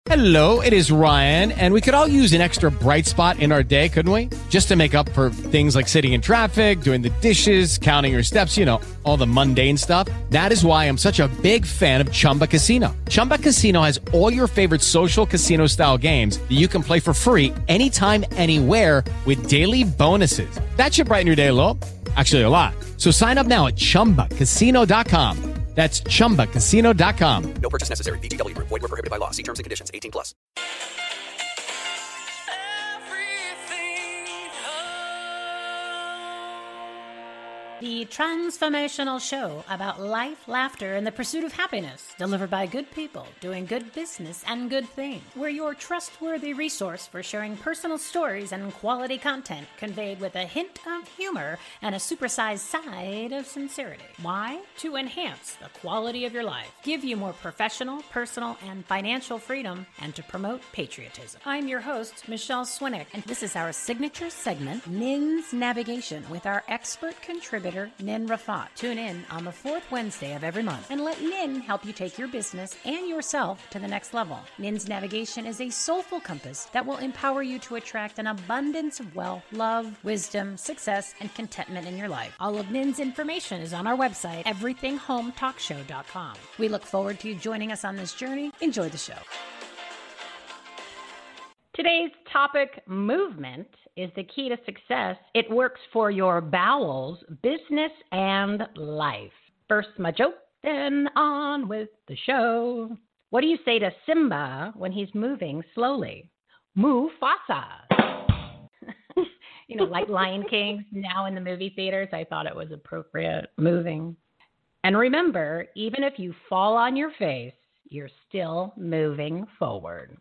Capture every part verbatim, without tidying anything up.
Hello, it is Ryan, and we could all use an extra bright spot in our day, couldn't we? Just to make up for things like sitting in traffic, doing the dishes, counting your steps, you know, all the mundane stuff. That is why I'm such a big fan of Chumba Casino. Chumba Casino has all your favorite social casino-style games that you can play for free anytime, anywhere with daily bonuses. That should brighten your day a little. Actually, a lot. So sign up now at chumba casino dot com. That's chumba casino dot com. No purchase necessary. V G W Group. Void where prohibited by law. See terms and conditions. eighteen plus. The transformational show about life, laughter, and the pursuit of happiness, delivered by good people doing good business and good things. We're your trustworthy resource for sharing personal stories and quality content conveyed with a hint of humor and a supersized side of sincerity. Why? To enhance the quality of your life, give you more professional, personal, and financial freedom, and to promote patriotism. I'm your host, Michelle Swinnick, and this is our signature segment, Nin's Navigation, with our expert contributor, Nin Rafat. Tune in on the fourth Wednesday of every month and let Nin help you take your business and yourself to the next level. Nin's Navigation is a soulful compass that will empower you to attract an abundance of wealth, love, wisdom, success, and contentment in your life. All of Nin's information is on our website, everything home talk show dot com. We look forward to you joining us on this journey. Enjoy the show. Today's topic, movement, is the key to success. It works for your bowels, business, and life. First, my joke, then on with the show. What do you say to Simba when he's moving slowly? Mufasa. You know, like Lion King, now in the movie theaters, I thought it was appropriate. Moving. And remember, even if you fall on your face, you're still moving forward.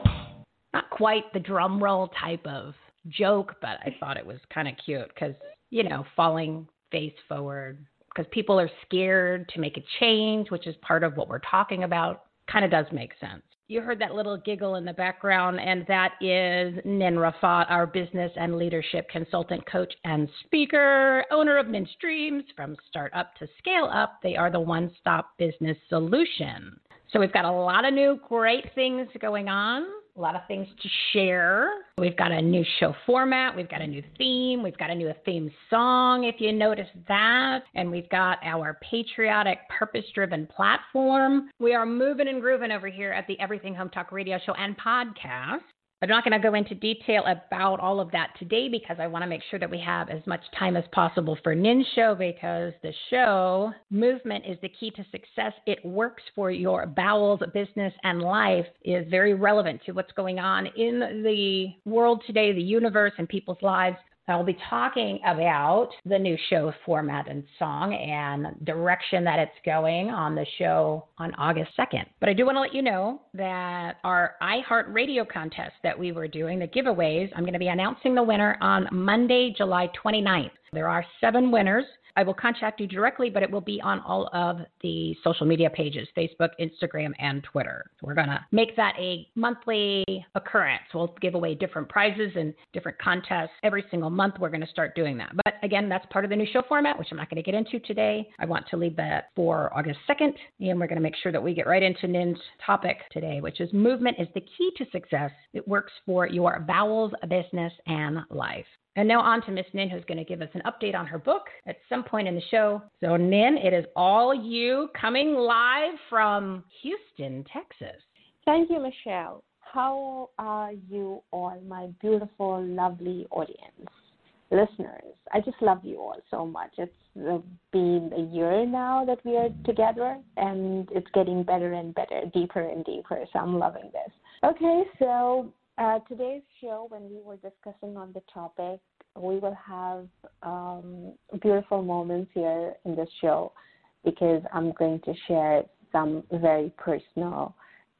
Not quite the drum roll type of joke, but I thought it was kind of cute because, you know, falling face forward because people are scared to make a change, which is part of what we're talking about, kind of does make sense. You heard that little giggle in the background, and that is Nin Rafat, our business and leadership consultant, coach, and speaker, owner of Nin Streams. From start up to scale up, they are the one-stop business solution. So we've got a lot of new great things going on. A lot of things to share. We've got a new show format. We've got a new theme. We've got a new theme song, if you notice that. And we've got our patriotic, purpose-driven platform. We are moving and grooving over here at the Everything Home Talk radio show and podcast. I'm not going to go into detail about all of that today because I want to make sure that we have as much time as possible for Nin's show, because the show, Movement is the Key to Success. It works for your bowels, business, and life, is very relevant to what's going on in the world today, the universe, and people's lives. I'll be talking about the new show format and song and direction that it's going on the show on August second. But I do want to let you know that our iHeartRadio contest that we were doing, the giveaways, I'm going to be announcing the winner on Monday, July twenty-ninth. There are seven winners. I will contact you directly, but it will be on all of the social media pages, Facebook, Instagram, and Twitter. So we're going to make that a monthly occurrence. We'll give away different prizes and different contests every single month. We're going to start doing that. But again, that's part of the new show format, which I'm not going to get into today. I want to leave that for August second, and we're going to make sure that we get right into Nin's topic today, which is movement is the key to success. It works for your bowels, business, and life. And now on to Miss Nin, who's going to give us an update on her book at some point in the show. So Nin, it is all you, coming live from Houston, Texas. Thank you, Michelle. How are you all, my beautiful, lovely audience, listeners? I just love you all so much. It's uh, been a year now that we are together, and it's getting better and better, deeper and deeper. So I'm loving this. Okay, so Uh, today's show, when we were discussing on the topic, we will have um, beautiful moments here in this show because I'm going to share some very personal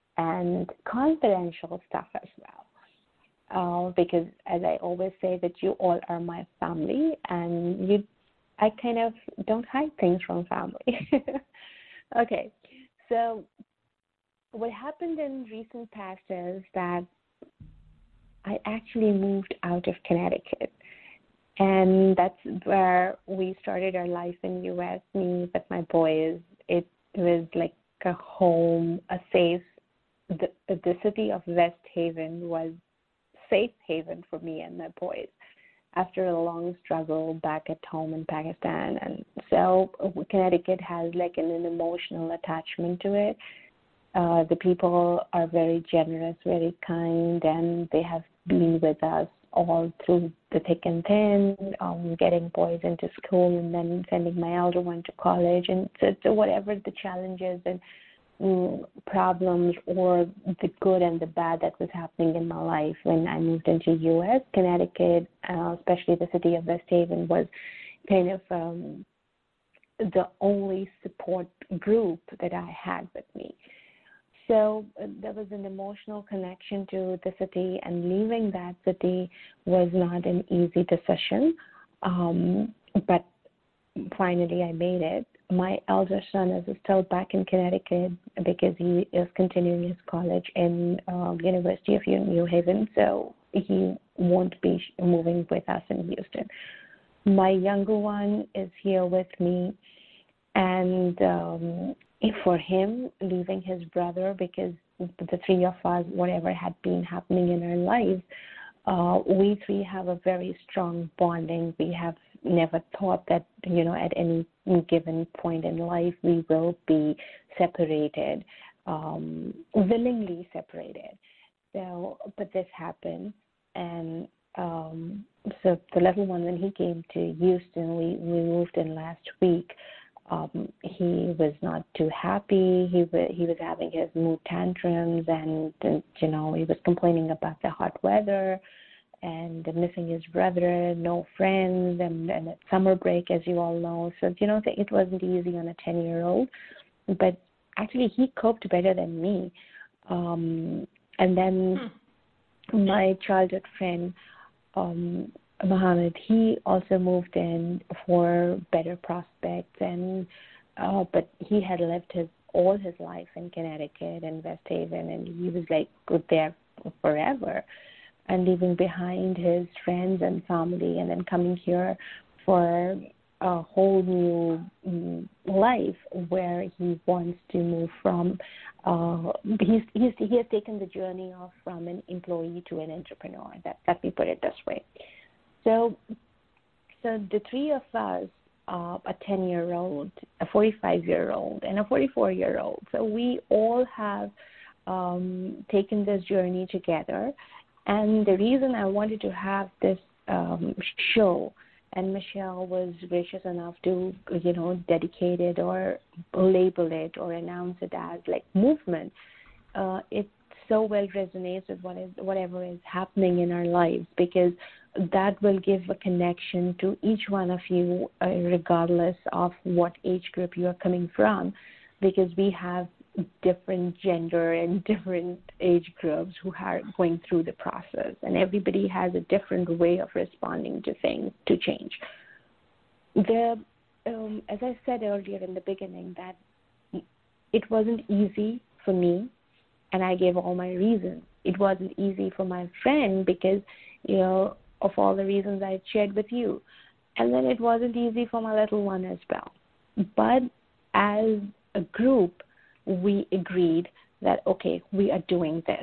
and confidential stuff as well. Uh, because as I always say, that you all are my family, and you, I kind of don't hide things from family. Okay, so what happened in recent past is that I actually moved out of Connecticut, and that's where we started our life in U S, me with my boys. It was like a home, a safe the, the city of West Haven was safe haven for me and my boys after a long struggle back at home in Pakistan. And so Connecticut has like an, an emotional attachment to it. Uh, the people are very generous, very kind, and they have been with us all through the thick and thin, um, getting boys into school and then sending my elder one to college. And so, so whatever the challenges and um, problems or the good and the bad that was happening in my life when I moved into U S, Connecticut, uh, especially the city of West Haven, was kind of um, the only support group that I had with me. So uh, there was an emotional connection to the city, and leaving that city was not an easy decision. Um, but finally, I made it. My elder son is still back in Connecticut because he is continuing his college in uh, University of New Haven, so he won't be moving with us in Houston. My younger one is here with me, and um, for him, leaving his brother, because the three of us, whatever had been happening in our lives, uh, we three have a very strong bonding. We have never thought that, you know, at any given point in life we will be separated, um, willingly separated. So, but this happened, and um, so the little one, when he came to Houston, we, we moved in last week. Um, he was not too happy. He was, he was having his mood tantrums, and, and you know, he was complaining about the hot weather and missing his brother, no friends, and, and summer break, as you all know. So, you know, it wasn't easy on a ten-year-old. But actually, he coped better than me. Um, and then hmm. my childhood friend, um, Mohammed, he also moved in for better prospects, and uh, but he had lived his all his life in Connecticut and West Haven, and he was like good there forever, and leaving behind his friends and family, and then coming here for a whole new um, life where he wants to move from. Uh, he's, he's he has taken the journey of from an employee to an entrepreneur. That let me put it this way. So, so the three of us, uh, a ten-year-old, a forty-five-year-old, and a forty-four-year-old. So we all have um, taken this journey together. And the reason I wanted to have this um, show, and Michelle was gracious enough to, you know, dedicate it or label it or announce it as like movement, uh, it so well resonates with what is whatever is happening in our lives, because that will give a connection to each one of you, uh, regardless of what age group you are coming from, because we have different gender and different age groups who are going through the process, and everybody has a different way of responding to things, to change. The, um, as I said earlier in the beginning, that it wasn't easy for me, and I gave all my reasons. It wasn't easy for my friend because, you know, of all the reasons I shared with you. And then it wasn't easy for my little one as well. But as a group, we agreed that, okay, we are doing this.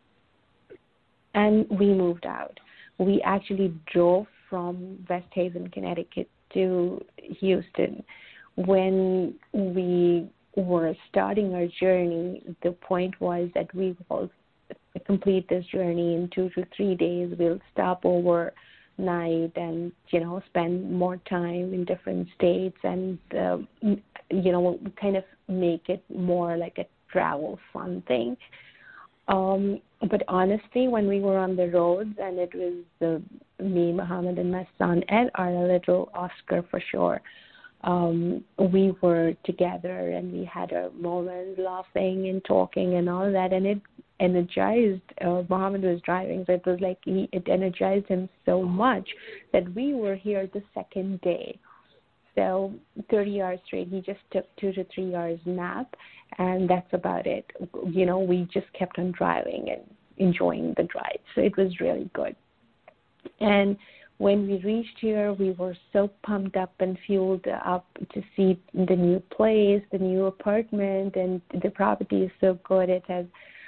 And we moved out. We actually drove from West Haven, Connecticut to Houston. When we were starting our journey, the point was that we will complete this journey in two to three days. We'll stop overnight and, you know, spend more time in different states and, uh, you know, kind of make it more like a travel fun thing. Um, but honestly, when we were on the roads, and it was the, me, Mohammed, and my son, and our little Oscar for sure, Um, we were together and we had our moments laughing and talking and all that, and it energized, uh, Mohammed was driving, so it was like he, it energized him so much that we were here the second day. So thirty hours straight, he just took two to three hours nap, and that's about it. You know, we just kept on driving and enjoying the drive, so it was really good. And when we reached here, we were so pumped up and fueled up to see the new place, the new apartment, and the property is so good. It has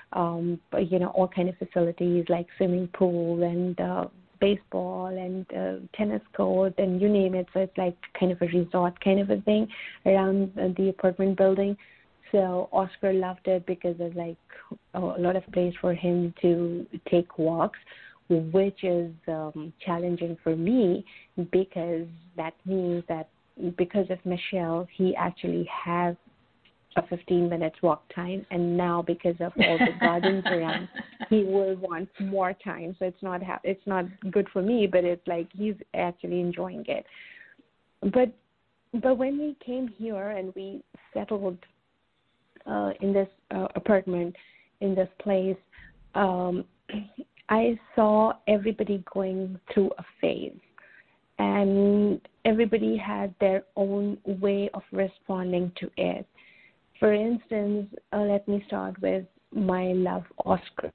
um, but, you know, all kind of facilities like swimming pool and uh, baseball and uh, tennis court and you name it. So it's like kind of a resort kind of a thing around uh, the apartment building. So Oscar loved it because there's like a lot of place for him to take walks, which is um, challenging for me because that means that because of Michelle, he actually has a fifteen minutes walk time, and now because of all the gardens around, he will want more time. So it's not ha- it's not good for me, but it's like he's actually enjoying it. But but when we came here and we settled uh, in this uh, apartment, in this place, um, I saw everybody going through a phase, and everybody had their own way of responding to it. For instance, uh, let me start with my love, Oscar.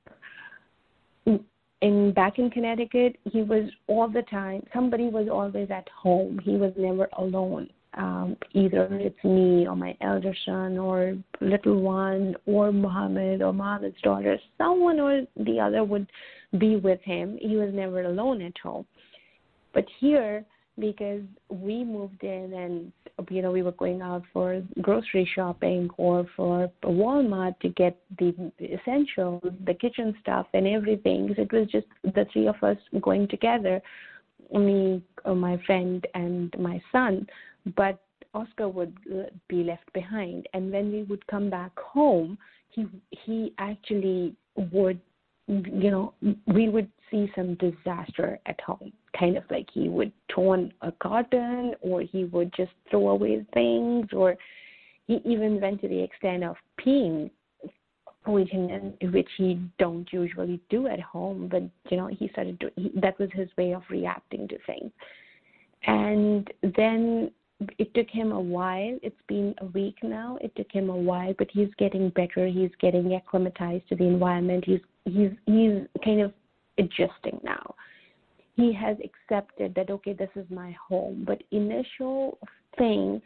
In back in Connecticut, he was all the time. Somebody was always at home. He was never alone. Um, either it's me or my elder son or little one or Muhammad or Muhammad's daughter. Someone or the other would be with him. He was never alone at home. But here, because we moved in and, you know, we were going out for grocery shopping or for Walmart to get the essentials, the kitchen stuff and everything. So it was just the three of us going together, me, my friend, and my son. But Oscar would be left behind. And when we would come back home, he he actually would, you know, we would see some disaster at home. Kind of like he would torn a carton, or he would just throw away things, or he even went to the extent of peeing, which, which he don't usually do at home. But, you know, he started to, he, that was his way of reacting to things. And then it took him a while. It's been a week now. It took him a while, but he's getting better. He's getting acclimatized to the environment. He's he's he's kind of adjusting now. He has accepted that, okay, this is my home. But initial thing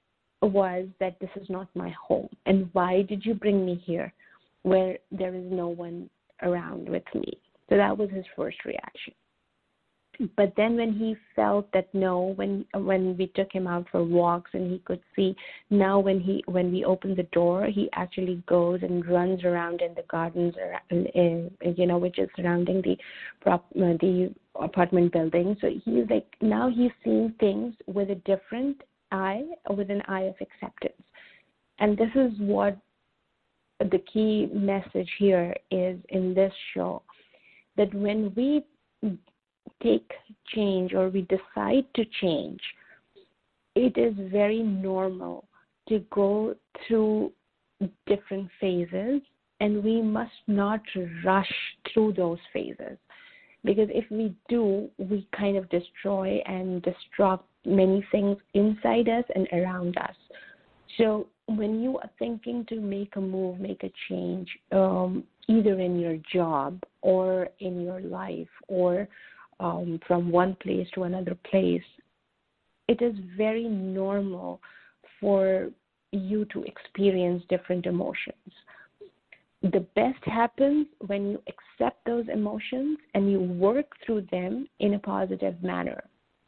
was that this is not my home. And why did you bring me here where there is no one around with me? So that was his first reaction. But then when he felt that no, when when we took him out for walks and he could see, now when he when we open the door, he actually goes and runs around in the gardens, in, you know, which is surrounding the prop, uh, the apartment building. So he's like, now he's seeing things with a different eye, with an eye of acceptance. And this is what the key message here is in this show, that when we take change or we decide to change, it is very normal to go through different phases, and we must not rush through those phases, because if we do, we kind of destroy and disrupt many things inside us and around us. So when you are thinking to make a move, make a change, um, either in your job or in your life or Um, from one place to another place, it is very normal for you to experience different emotions. The best happens when you accept those emotions and you work through them in a positive manner.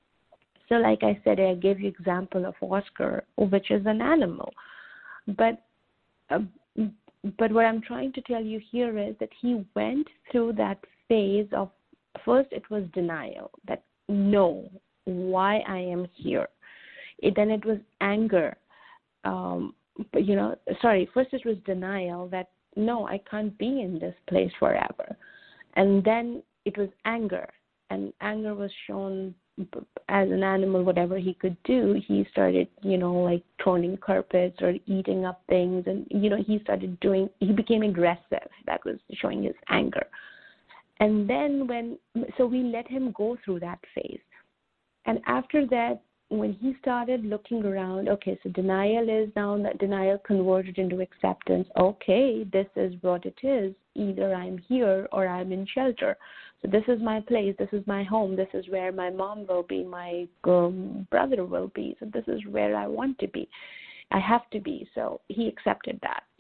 So like I said, I gave you example of Oscar, which is an animal. But uh, but what I'm trying to tell you here is that he went through that phase of, first, it was denial, that no, why I am here. It, then it was anger. Um, but, you know, sorry, first it was denial that, no, I can't be in this place forever. And then it was anger. And anger was shown as an animal, whatever he could do. He started, you know, like turning carpets or eating up things. And, you know, he started doing, he became aggressive. That was showing his anger. And then when, so we let him go through that phase. And after that, when he started looking around, okay, so denial is now, that denial converted into acceptance. Okay, this is what it is. Either I'm here or I'm in shelter. So this is my place. This is my home. This is where my mom will be. My um, brother will be. So this is where I want to be. I have to be. So he accepted that.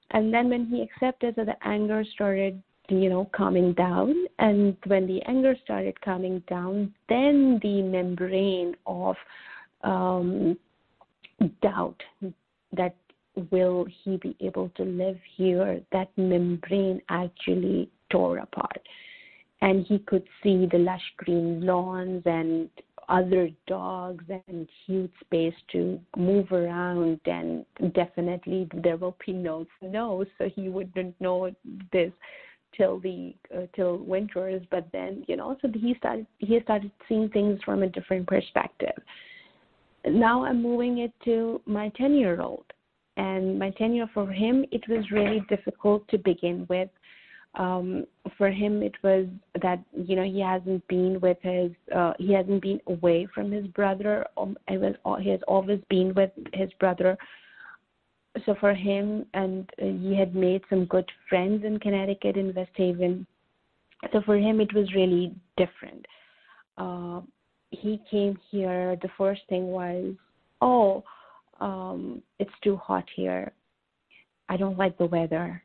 And then when he accepted, so the anger started, you know, calming down. And when the anger started calming down, then the membrane of um, doubt that will he be able to live here, that membrane actually tore apart. And he could see the lush green lawns and other dogs and huge space to move around, and definitely there will be no snow, so he wouldn't know this till the uh, till winters. But then, you know, so he started he started seeing things from a different perspective. Now I'm moving it to my ten-year-old, and my ten-year for him, it was really difficult to begin with. Um, for him, it was that, you know, he hasn't been with his, uh, he hasn't been away from his brother. Um, it was, he has always been with his brother. So for him, and uh, he had made some good friends in Connecticut, in West Haven. So for him, it was really different. Uh, he came here, the first thing was, oh, um, it's too hot here. I don't like the weather.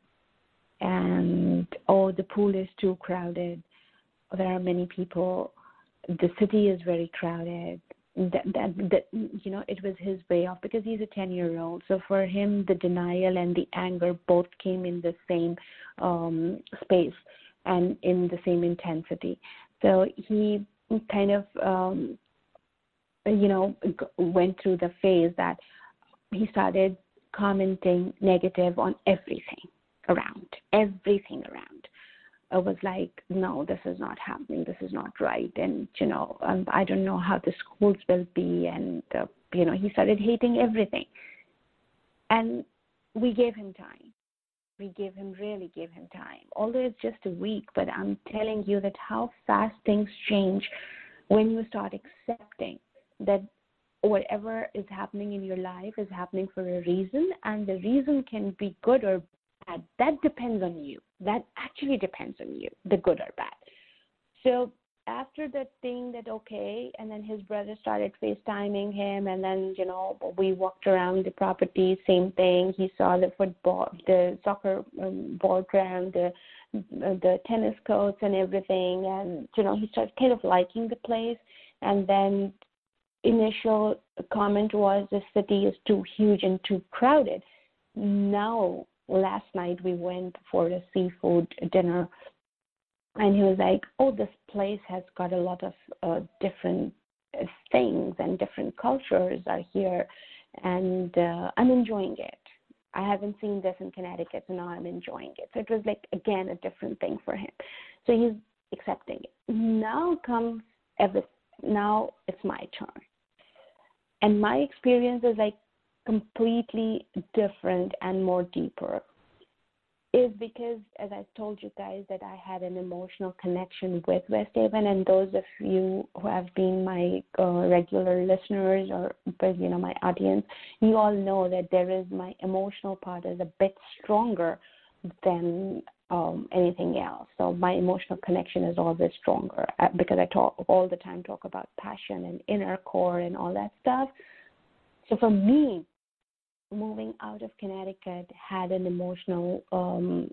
And, oh, the pool is too crowded. There are many people. The city is very crowded. That, that, that, you know, it was his way of, because he's a ten-year-old. So for him, the denial and the anger both came in the same um, space and in the same intensity. So he kind of, um, you know, went through the phase that he started commenting negative on everything around, everything around. It was like, no, this is not happening, this is not right, and, you know, um, I don't know how the schools will be, and, uh, you know, he started hating everything. And we gave him time. We gave him, really gave him time. Although it's just a week, but I'm telling you that how fast things change when you start accepting that whatever is happening in your life is happening for a reason, and the reason can be good or bad. That depends on you. That actually depends on you, the good or bad. So after that thing that, okay, and then his brother started FaceTiming him, and then, you know, we walked around the property, same thing. He saw the football, the soccer um, ball ground, the, the tennis courts and everything, and, you know, he started kind of liking the place. And then initial comment was the city is too huge and too crowded. Now, last night we went for a seafood dinner, and he was like, oh, this place has got a lot of uh, different things, and different cultures are here, and uh, I'm enjoying it. I haven't seen this in Connecticut, so now I'm enjoying it. So it was like, again, a different thing for him. So he's accepting it. Now comes everything. Now it's my turn. And my experience is like completely different and more deeper. Is because, as I told you guys, that I had an emotional connection with West Haven, and those of you who have been my uh, regular listeners or, you know, my audience, you all know that there is my emotional part is a bit stronger than um, anything else. So my emotional connection is always stronger uh, because I talk all the time, talk about passion and inner core and all that stuff. So for me, moving out of Connecticut had an emotional um,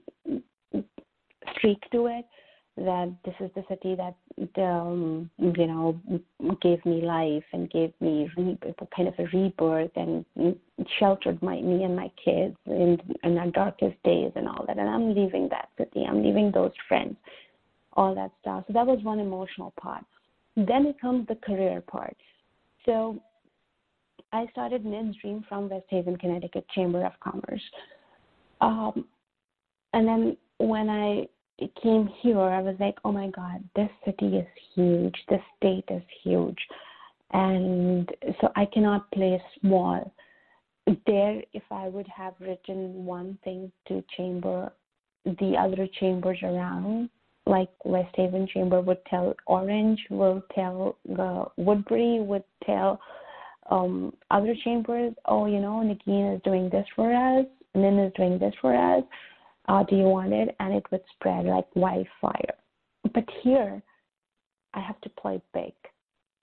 streak to it, that this is the city that, um, you know, gave me life and gave me re- kind of a rebirth and sheltered my, me and my kids in, in our darkest days and all that. And I'm leaving that city. I'm leaving those friends, all that stuff. So that was one emotional part. Then it comes the career part. So I started Ned's Dream from West Haven, Connecticut Chamber of Commerce. Um, and then when I came here, I was like, oh my God, this city is huge. This state is huge. And so I cannot play small. There, if I would have written one thing to Chamber, the other chambers around, like West Haven Chamber would tell Orange, will tell the Woodbury, would tell Um, other chambers, oh, you know, Nagin is doing this for us, Nin is doing this for us, uh, do you want it? And it would spread like wildfire. But here, I have to play big,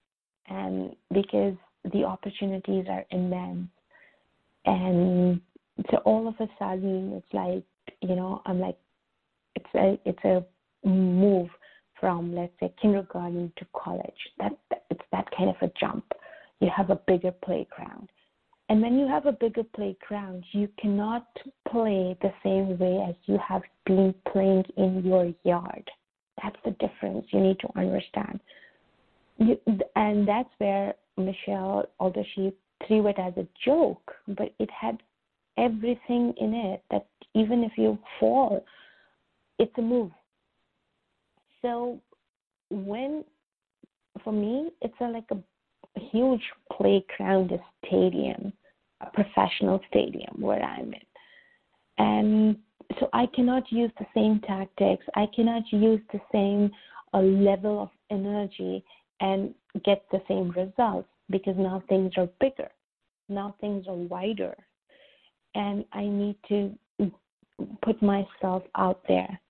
and because the opportunities are immense, and so all of a sudden, it's like, you know, I'm like, it's a, it's a move from, let's say, kindergarten to college. That, that it's that kind of a jump. You have a bigger playground. And when you have a bigger playground, you cannot play the same way as you have been playing in your yard. That's the difference you need to understand. You, and that's where Michelle, although she threw it as a joke, but it had everything in it that even if you fall, it's a move. So when, for me, it's a, like a, a huge playground, a stadium, a professional stadium where I'm in. And so I cannot use the same tactics. I cannot use the same uh, level of energy and get the same results because now things are bigger. Now things are wider. And I need to put myself out there.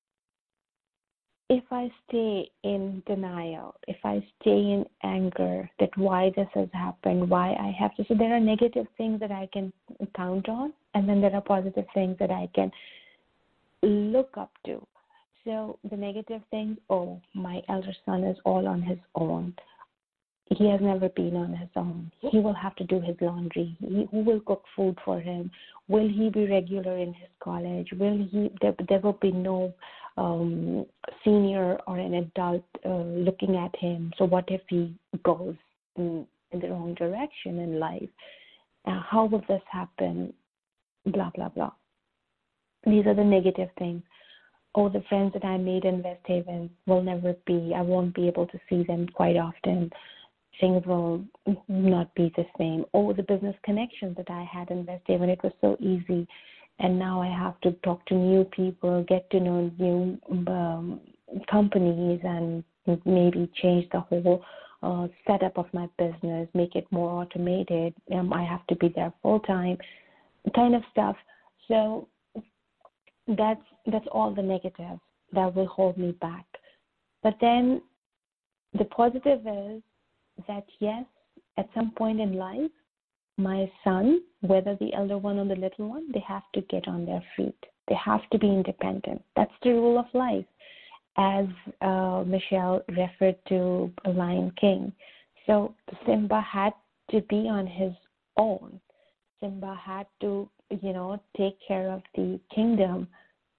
If I stay in denial, if I stay in anger that why this has happened, why I have to, so there are negative things that I can count on, and then there are positive things that I can look up to. So the negative things, oh, my elder son is all on his own. He has never been on his own. He will have to do his laundry. He, who will cook food for him? Will he be regular in his college? Will he? There, there will be no um, senior or an adult uh, looking at him. So what if he goes in, in the wrong direction in life? Uh, how will this happen? Blah, blah, blah. These are the negative things. Oh, the friends that I made in West Haven will never be, I won't be able to see them quite often. Things will not be the same. Oh, the business connections that I had in West Haven, it was so easy. And now I have to talk to new people, get to know new um, companies, and maybe change the whole uh, setup of my business, make it more automated. Um, I have to be there full time, kind of stuff. So that's that's all the negative that will hold me back. But then the positive is that, yes, at some point in life, my son, whether the elder one or the little one, they have to get on their feet. They have to be independent. That's the rule of life, as uh, Michelle referred to Lion King. So Simba had to be on his own. Simba had to, you know, take care of the kingdom.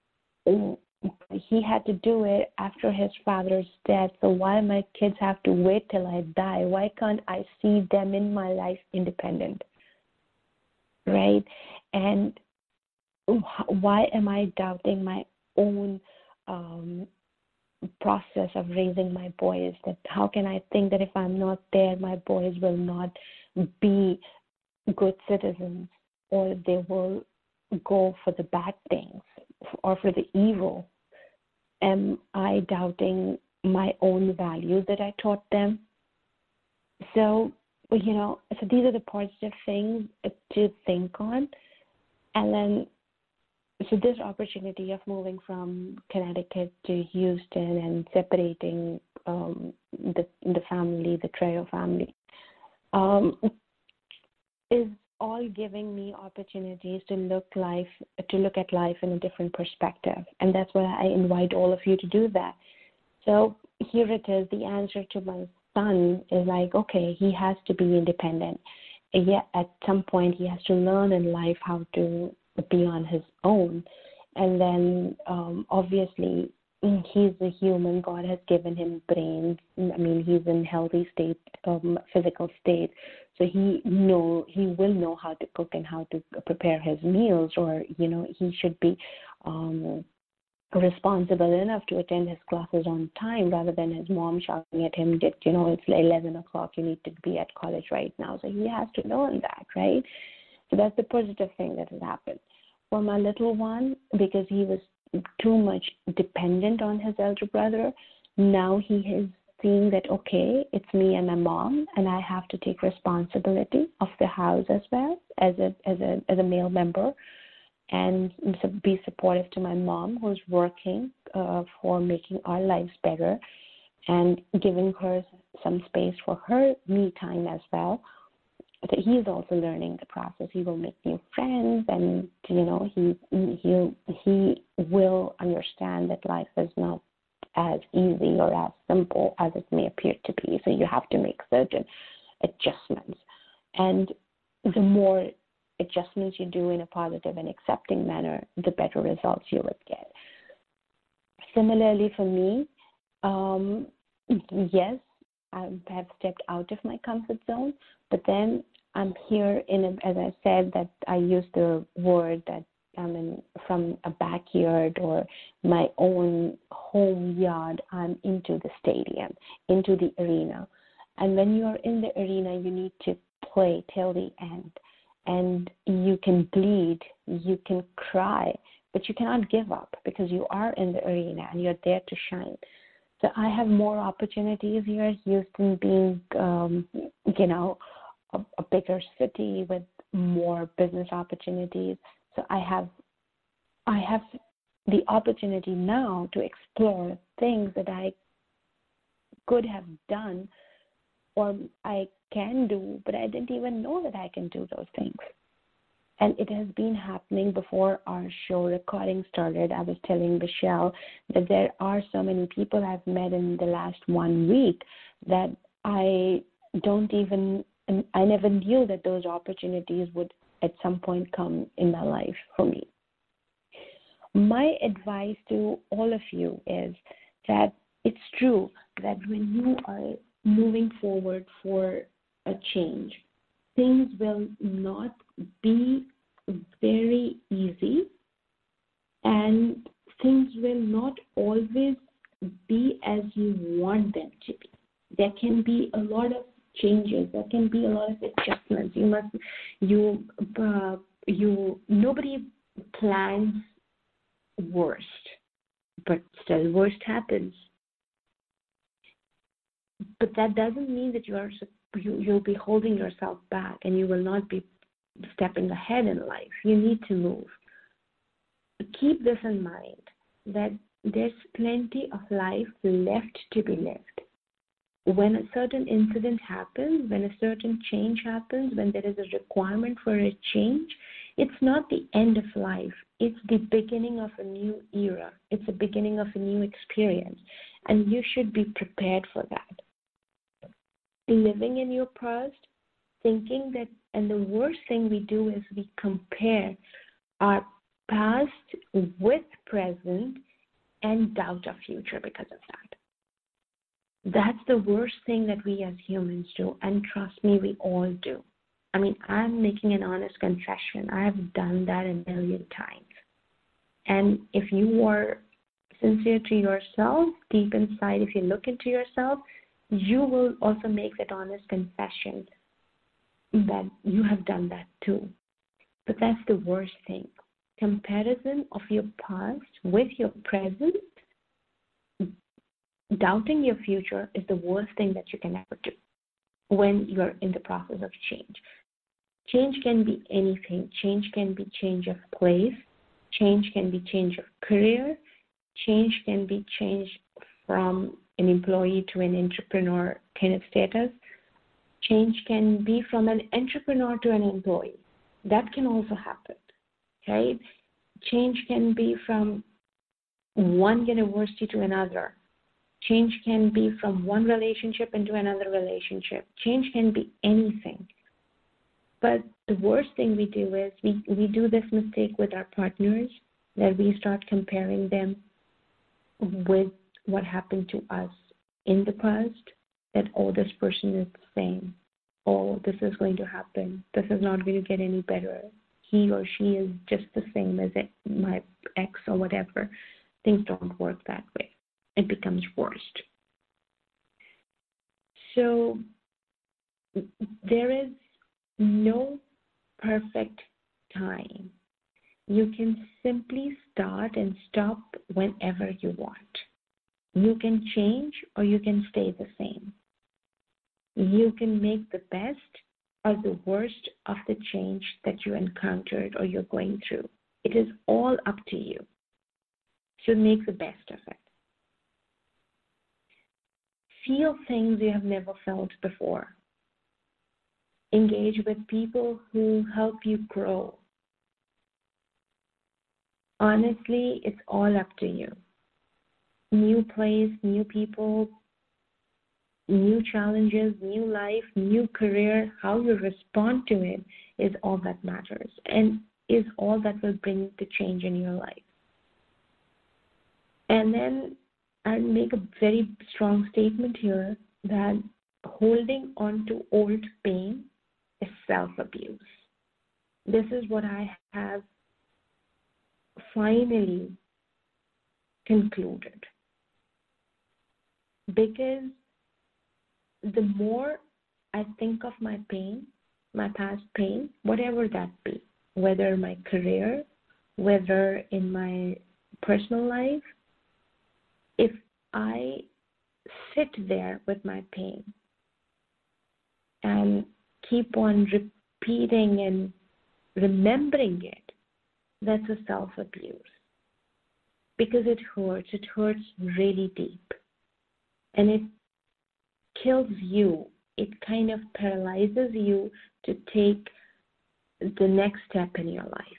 He had to do it after his father's death. So why my kids have to wait till I die? Why can't I see them in my life independent? Right? And why am I doubting my own um, process of raising my boys? That how can I think that if I'm not there, my boys will not be good citizens, or they will go for the bad things or for the evil? Am I doubting my own values that I taught them? So, you know, so these are the positive things to think on. And then, so this opportunity of moving from Connecticut to Houston and separating um, the the family, the Trejo family, um, is all giving me opportunities to look life to look at life in a different perspective. And that's why I invite all of you to do that. So here it is, the answer to my son is like, okay, he has to be independent. Yet at some point he has to learn in life how to be on his own. And then um, obviously he's a human. God has given him brains. I mean, he's in healthy state, um, physical state. So he know he will know how to cook and how to prepare his meals, or, you know, he should be um, responsible enough to attend his classes on time rather than his mom shouting at him that, you know, it's eleven o'clock, you need to be at college right now. So he has to learn that, right? So that's the positive thing that has happened. For my little one, because he was too much dependent on his elder brother, now he is seeing that, okay, it's me and my mom, and I have to take responsibility of the house as well as a as a as a male member, and be supportive to my mom, who's working uh, for making our lives better, and giving her some space for her me time as well. so he's also learning the process. He will make new friends, and you know he he he will understand that life is not as easy or as simple as it may appear to be. So you have to make certain adjustments, and the more adjustments you do in a positive and accepting manner, the better results you would get. Similarly, for me, um, yes, I have stepped out of my comfort zone, but then I'm here in, a, as I said, that I use the word that I'm in from a backyard or my own home yard. I'm into the stadium, into the arena. And when you're in the arena, you need to play till the end. And you can bleed, you can cry, but you cannot give up because you are in the arena and you're there to shine. So I have more opportunities here, Houston being, um, you know, a, a bigger city with more business opportunities. So I have, I have the opportunity now to explore things that I could have done or I can do, but I didn't even know that I can do those things. And it has been happening before our show recording started. I was telling Michelle that there are so many people I've met in the last one week that I don't even, I never knew that those opportunities would at some point come in my life for me. My advice to all of you is that it's true that when you are moving forward for a change, things will not be very easy and things will not always be as you want them to be. There can be a lot of changes. There can be a lot of adjustments. You must, you, uh, you, nobody plans worst, but still worst happens. But that doesn't mean that you are you, you'll be holding yourself back and you will not be stepping ahead in life. You need to move. Keep this in mind, that there's plenty of life left to be lived. When a certain incident happens, when a certain change happens, when there is a requirement for a change, it's not the end of life. It's the beginning of a new era. It's the beginning of a new experience. And you should be prepared for that. Living in your past, thinking that, and the worst thing we do is we compare our past with present and doubt our future because of that. That's the worst thing that we as humans do, and trust me, we all do. I mean, I'm making an honest confession. I have done that a million times. And if you are sincere to yourself, deep inside, if you look into yourself, you will also make that honest confession that you have done that too. But that's the worst thing. Comparison of your past with your present, doubting your future is the worst thing that you can ever do when you're in the process of change. Change can be anything. Change can be change of place. Change can be change of career. Change can be change from an employee to an entrepreneur kind of status. Change can be from an entrepreneur to an employee. That can also happen, right? Change can be from one university to another. Change can be from one relationship into another relationship. Change can be anything. But the worst thing we do is we, we do this mistake with our partners, that we start comparing them with what happened to us in the past, that, oh, this person is the same. Oh, this is going to happen. This is not going to get any better. He or she is just the same as it, my ex or whatever. Things don't work that way. It becomes worse. So there is no perfect time. You can simply start and stop whenever you want. You can change or you can stay the same. You can make the best or the worst of the change that you encountered or you're going through. It is all up to you. So make the best of it. Feel things you have never felt before. Engage with people who help you grow. Honestly, it's all up to you. New place, new people, new challenges, new life, new career, how you respond to it is all that matters and is all that will bring the change in your life. And then I'll make a very strong statement here that holding on to old pain is self-abuse. This is what I have finally concluded. Because the more I think of my pain, my past pain, whatever that be, whether my career, whether in my personal life, if I sit there with my pain and keep on repeating and remembering it, that's a self-abuse. Because it hurts. It hurts really deep. And it kills you. It kind of paralyzes you to take the next step in your life.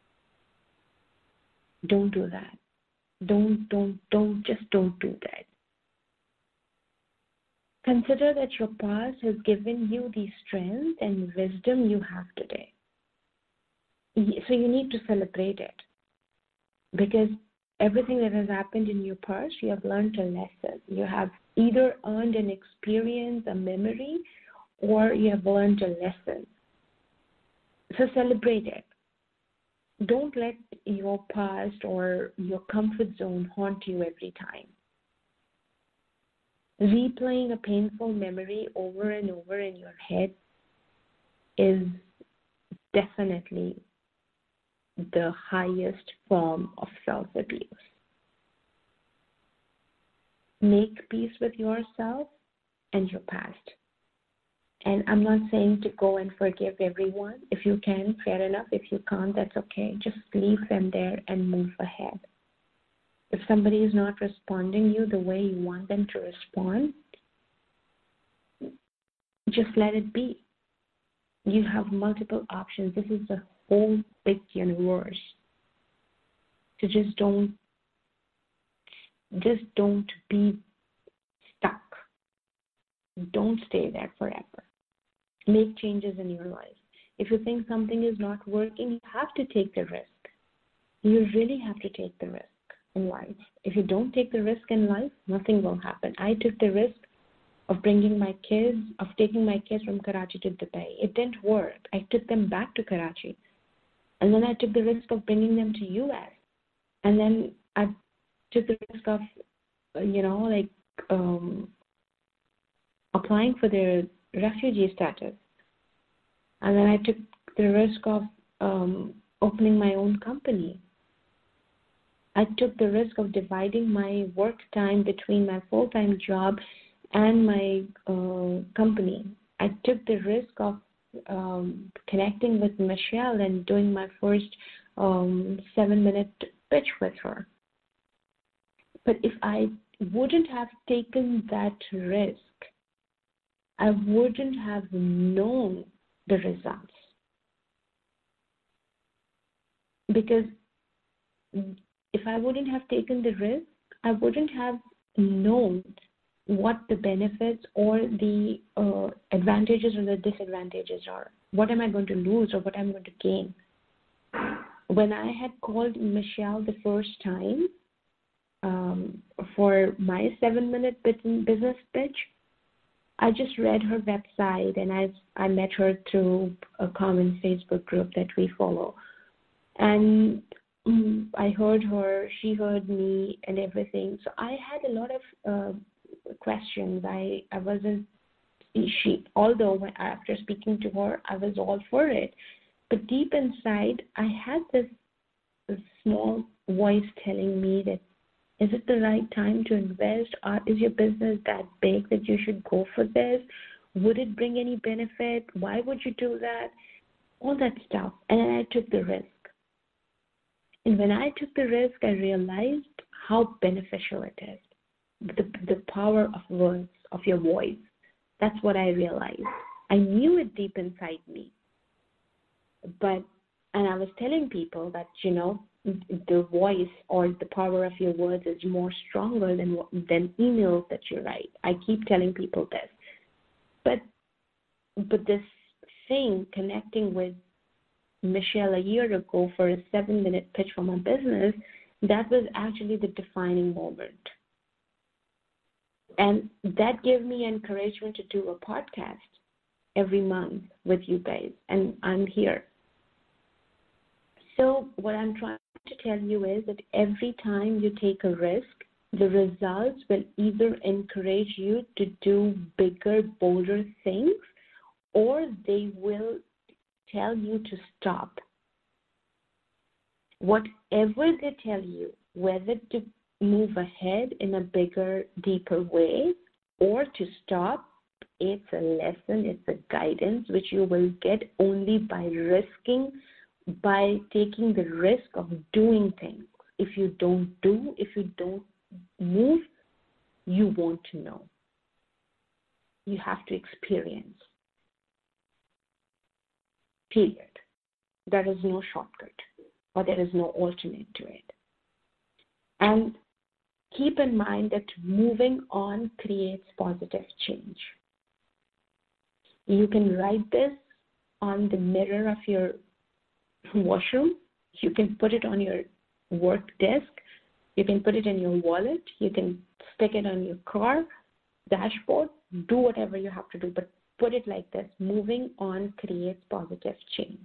Don't do that. Don't, don't, don't, just don't do that. Consider that your past has given you the strength and wisdom you have today. So you need to celebrate it. Because everything that has happened in your past, you have learned a lesson. You have either earned an experience, a memory, or you have learned a lesson. So celebrate it. Don't let your past or your comfort zone haunt you every time. Replaying a painful memory over and over in your head is definitely the highest form of self-abuse. Make peace with yourself and your past. And I'm not saying to go and forgive everyone. If you can, fair enough. If you can't, that's okay. Just leave them there and move ahead. If somebody is not responding you the way you want them to respond, just let it be. You have multiple options. This is a whole big universe. So just don't, just don't be stuck. Don't stay there forever. Make changes in your life. If you think something is not working, you have to take the risk. You really have to take the risk in life. If you don't take the risk in life, nothing will happen. I took the risk of bringing my kids, of taking my kids from Karachi to Dubai. It didn't work. I took them back to Karachi. And then I took the risk of bringing them to U S. And then I took the risk of, you know, like um, applying for their refugee status. And then I took the risk of um, opening my own company. I took the risk of dividing my work time between my full-time job and my uh, company. I took the risk of um, connecting with Michelle and doing my first um, seven-minute pitch with her. But if I wouldn't have taken that risk, I wouldn't have known the results. Because if I wouldn't have taken the risk, I wouldn't have known what the benefits or the uh, advantages or the disadvantages are. What am I going to lose or what I'm going to gain? When I had called Michelle the first time um, for my seven-minute business pitch, I just read her website and I I met her through a common Facebook group that we follow. And um, I heard her, she heard me and everything. So I had a lot of uh, questions. I, I wasn't, she, although when, after speaking to her, I was all for it. But deep inside, I had this, this small voice telling me that, is it the right time to invest? Or is your business that big that you should go for this? Would it bring any benefit? Why would you do that? All that stuff. And then I took the risk. And when I took the risk, I realized how beneficial it is. The, the power of words, of your voice. That's what I realized. I knew it deep inside me. But, and I was telling people that, you know, the voice or the power of your words is more stronger than than emails that you write. I keep telling people this. But, but this thing, connecting with Michelle a year ago for a seven-minute pitch for my business, that was actually the defining moment. And that gave me encouragement to do a podcast every month with you guys, and I'm here. So what I'm trying to tell you is that every time you take a risk, the results will either encourage you to do bigger, bolder things, or they will tell you to stop. Whatever they tell you, whether to move ahead in a bigger, deeper way or to stop, it's a lesson, it's a guidance which you will get only by risking, by taking the risk of doing things. If you don't do, if you don't move, you won't know. You have to experience. Period. There is no shortcut, or there is no alternate to it. And keep in mind that moving on creates positive change. You can write this on the mirror of your washroom. You can put it on your work desk. You can put it in your wallet. You can stick it on your car dashboard. Do whatever you have to do, but put it like this: moving on creates positive change.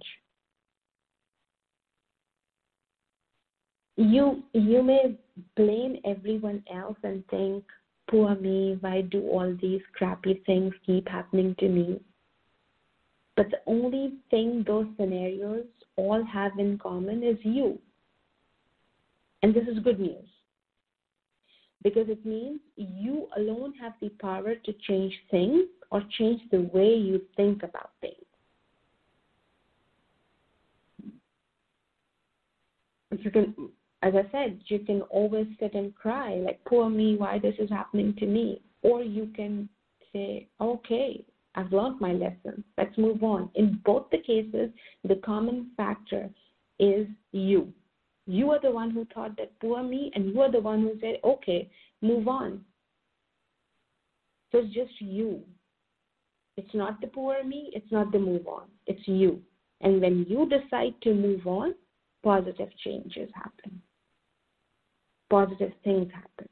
You you may blame everyone else and think, poor me, why do all these crappy things keep happening to me? But the only thing those scenarios all have in common is you. And this is good news, because it means you alone have the power to change things or change the way you think about things. You can, as I said, you can always sit and cry, like, poor me, why this is happening to me? Or you can say, okay, I've learned my lesson, let's move on. In both the cases, the common factor is you. You are the one who thought that poor me, and you are the one who said, okay, move on. So it's just you. It's not the poor me, it's not the move on, it's you. And when you decide to move on, positive changes happen. Positive things happen.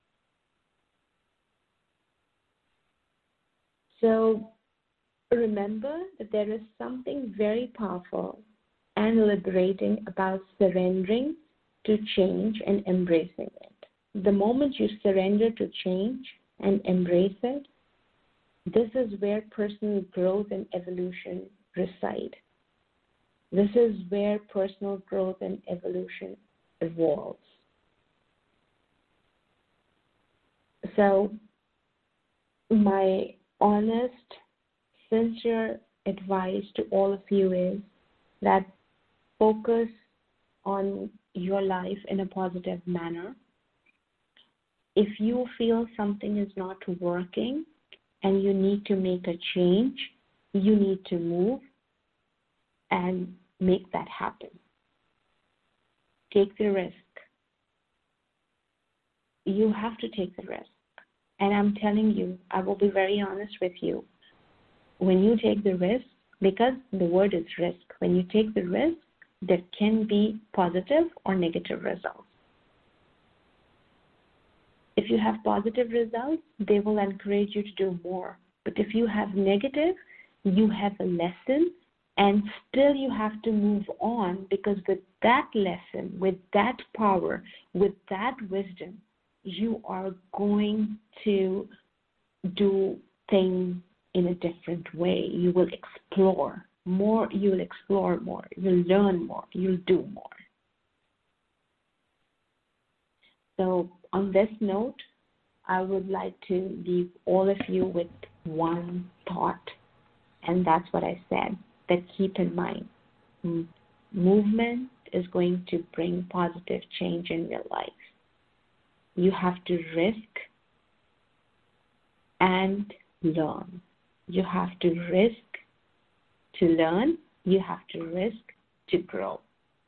So remember that there is something very powerful and liberating about surrendering to change and embracing it. The moment you surrender to change and embrace it, this is where personal growth and evolution reside. This is where personal growth and evolution evolves. So my honest, sincere advice to all of you is that focus on your life in a positive manner. If you feel something is not working and you need to make a change, you need to move and make that happen. Take the risk. You have to take the risk. And I'm telling you, I will be very honest with you. When you take the risk, because the word is risk, when you take the risk, there can be positive or negative results. If you have positive results, they will encourage you to do more. But if you have negative, you have a lesson, and still you have to move on, because with that lesson, with that power, with that wisdom, you are going to do things in a different way. You will explore more, you'll explore more, you'll learn more, you'll do more. So on this note, I would like to leave all of you with one thought, and that's what I said, that keep in mind, movement is going to bring positive change in your life. You have to risk and learn. You have to risk to learn. You have to risk to grow.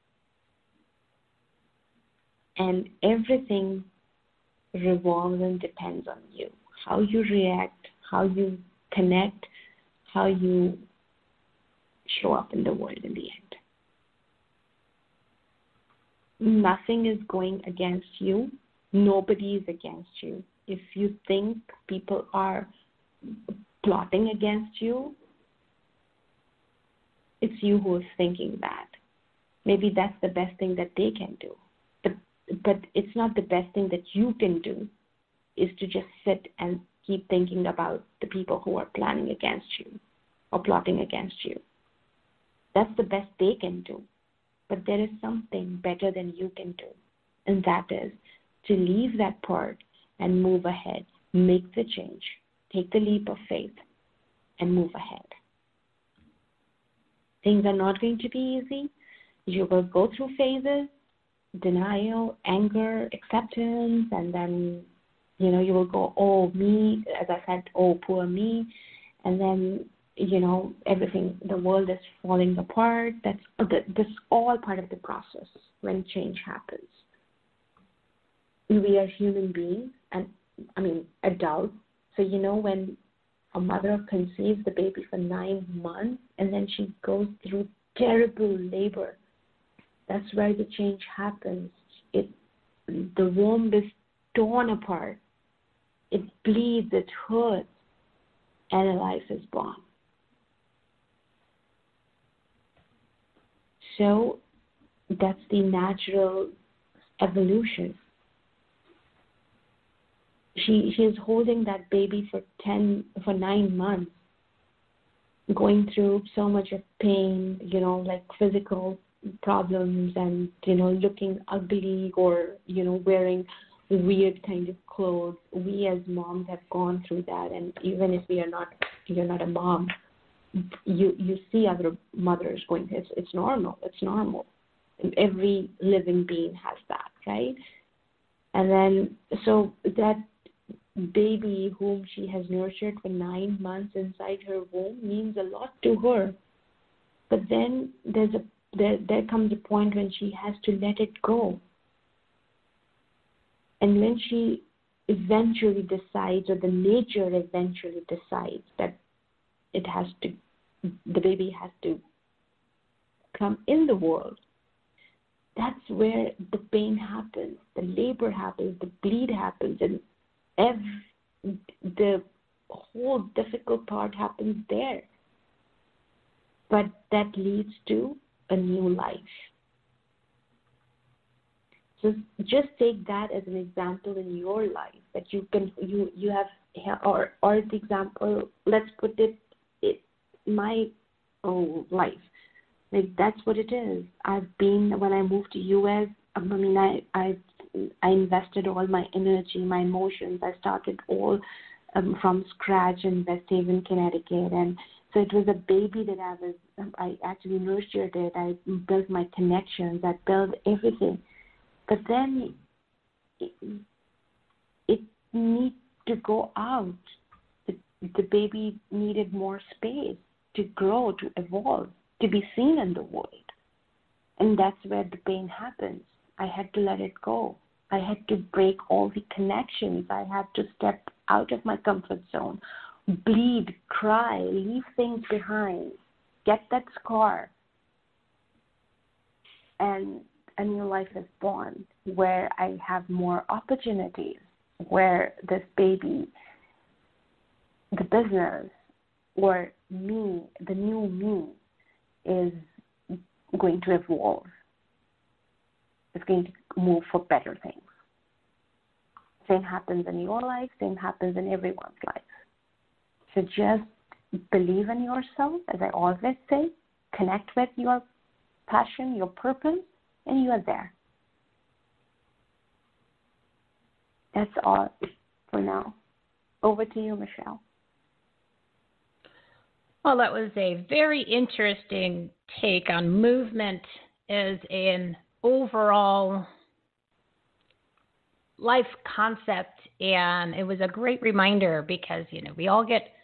And everything revolves and depends on you. How you react, how you connect, how you show up in the world in the end. Nothing is going against you. Nobody is against you. If you think people are plotting against you, it's you who is thinking that. Maybe that's the best thing that they can do. But but it's not the best thing that you can do, is to just sit and keep thinking about the people who are planning against you or plotting against you. That's the best they can do. But there is something better than you can do, and that is to leave that part and move ahead, make the change, take the leap of faith, and move ahead. Things are not going to be easy. You will go through phases, denial, anger, acceptance, and then, you know, you will go, oh, me, as I said, oh, poor me, and then, you know, everything, the world is falling apart. That's, that's all part of the process when change happens. We are human beings, and, I mean, adults. So, you know, when a mother conceives the baby for nine months and then she goes through terrible labor, that's where the change happens. It, the womb is torn apart. It bleeds, it hurts, and a life is born. So that's the natural evolution. She she is holding that baby for ten for nine months, going through so much of pain, you know, like physical problems and, you know, looking ugly or, you know, wearing weird kind of clothes. We as moms have gone through that, and even if we are not, you're not a mom, you you see other mothers going through. It's it's normal. It's normal. Every living being has that, right? And then so that baby whom she has nurtured for nine months inside her womb means a lot to her. But then there's a there there comes a point when she has to let it go. And when she eventually decides, or the nature eventually decides that it has to, the baby has to come in the world, that's where the pain happens, the labor happens, the bleed happens, and every, the whole difficult part happens there. But that leads to a new life. So just take that as an example in your life, that you can you you have, or or the example, let's put it in my own life. Like that's what it is. I've been, when I moved to U S, I mean, I I I invested all my energy, my emotions. I started all um, from scratch in West Haven, Connecticut, and so it was a baby that I was. I actually nurtured it. I built my connections. I built everything. But then it, it needed to go out. The, the baby needed more space to grow, to evolve, to be seen in the world. And that's where the pain happens. I had to let it go. I had to break all the connections. I had to step out of my comfort zone, bleed, cry, leave things behind, get that scar. And a new life is born, where I have more opportunities, where this baby, the business, or me, the new me, is going to evolve. It's going to move for better things. Same happens in your life, same happens in everyone's life. So just believe in yourself, as I always say, connect with your passion, your purpose, and you are there. That's all for now. Over to you, Michelle. Well, that was a very interesting take on movement as an overall life concept, and it was a great reminder because, you know, we all get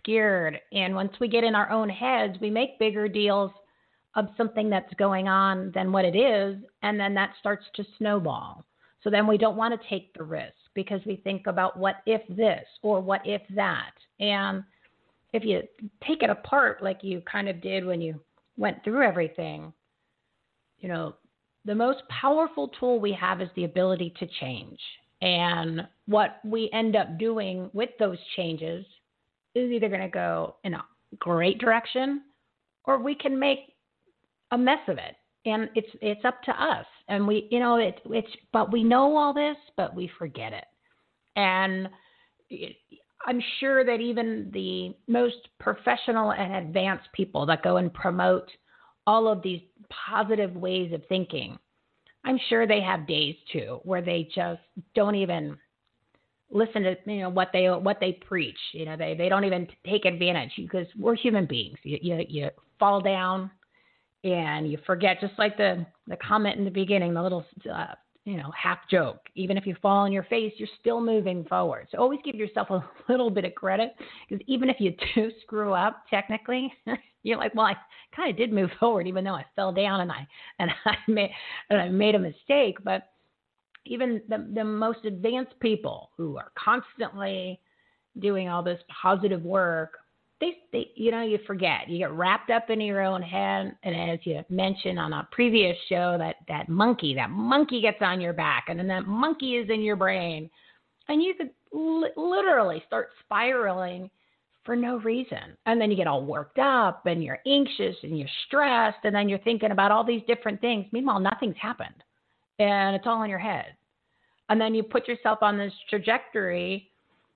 scared. And once we get in our own heads, we make bigger deals of something that's going on than what it is. And then that starts to snowball. So then we don't want to take the risk because we think about what if this or what if that. And if you take it apart like you kind of did when you went through everything, you know, the most powerful tool we have is the ability to change. And what we end up doing with those changes is either going to go in a great direction or we can make a mess of it. And it's it's up to us. And we, you know, it, it's, but we know all this, but we forget it. And it, I'm sure that even the most professional and advanced people that go and promote all of these positive ways of thinking, I'm sure they have days too where they just don't even listen to, you know, what they what they preach. You know, they, they don't even take advantage because we're human beings. You, you you fall down and you forget, just like the, the comment in the beginning, the little uh, you know, half joke. Even if you fall on your face, you're still moving forward. So always give yourself a little bit of credit, because even if you do screw up, technically, you're like, well, I kind of did move forward, even though I fell down and I and I made and I made a mistake. But even the the most advanced people who are constantly doing all this positive work, They, they, you know, you forget. You get wrapped up in your own head, and as you mentioned on a previous show, that that monkey, that monkey gets on your back, and then that monkey is in your brain, and you could li- literally start spiraling for no reason, and then you get all worked up, and you're anxious, and you're stressed, and then you're thinking about all these different things. Meanwhile, nothing's happened, and it's all in your head, and then you put yourself on this trajectory,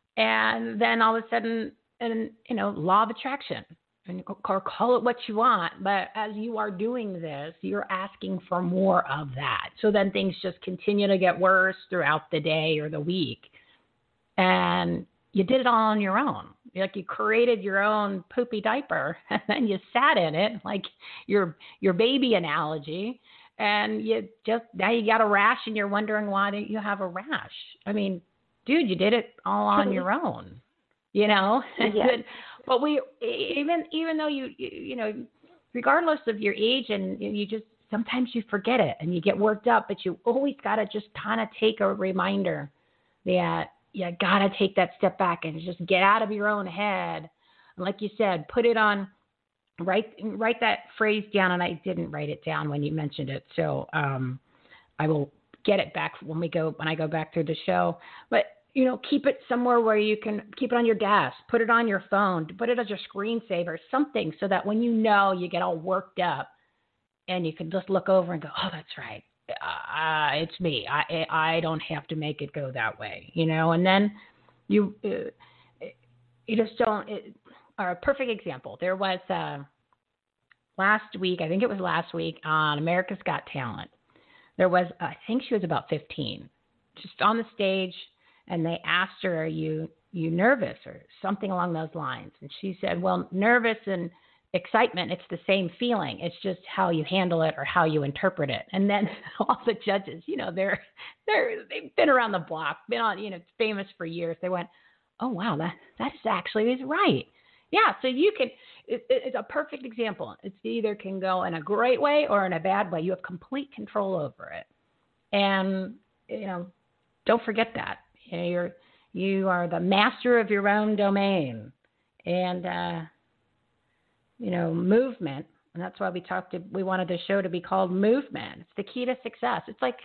and then all of a sudden. And, you know, law of attraction, and or call it what you want. But as you are doing this, you're asking for more of that. So then things just continue to get worse throughout the day or the week. And you did it all on your own. Like you created your own poopy diaper and then you sat in it, like your your baby analogy. And you just, now you got a rash and you're wondering why don't you have a rash? I mean, dude, you did it all on your own. You know, yes. But we, even even though you, you, you know, regardless of your age, and you just, sometimes you forget it and you get worked up, but you always got to just kind of take a reminder that you got to take that step back and just get out of your own head. And like you said, put it on, write, write that phrase down. And I didn't write it down when you mentioned it. So um, I will get it back when we go, when I go back through the show. But you know, keep it somewhere where you can keep it on your desk, put it on your phone, put it as your screensaver, something so that when you know you get all worked up and you can just look over and go, oh, that's right. Uh, it's me. I I don't have to make it go that way, you know, and then you, uh, you just don't, it, or a perfect example. There was uh, last week, I think it was last week on America's Got Talent. There was, I think she was about fifteen, just on the stage. And they asked her, are you, you nervous or something along those lines? And she said, well, nervous and excitement, it's the same feeling. It's just how you handle it or how you interpret it. And then all the judges, you know, they're, they're, they've been around the block, been on, you know, famous for years. They went, oh, wow, that, that is actually is right. Yeah. So you can, it, it's a perfect example. It's either can go in a great way or in a bad way. You have complete control over it. And, you know, don't forget that. You know, you're, you are the master of your own domain, and, uh, you know, movement. And that's why we talked to, we wanted the show to be called Movement. It's the key to success. It's like,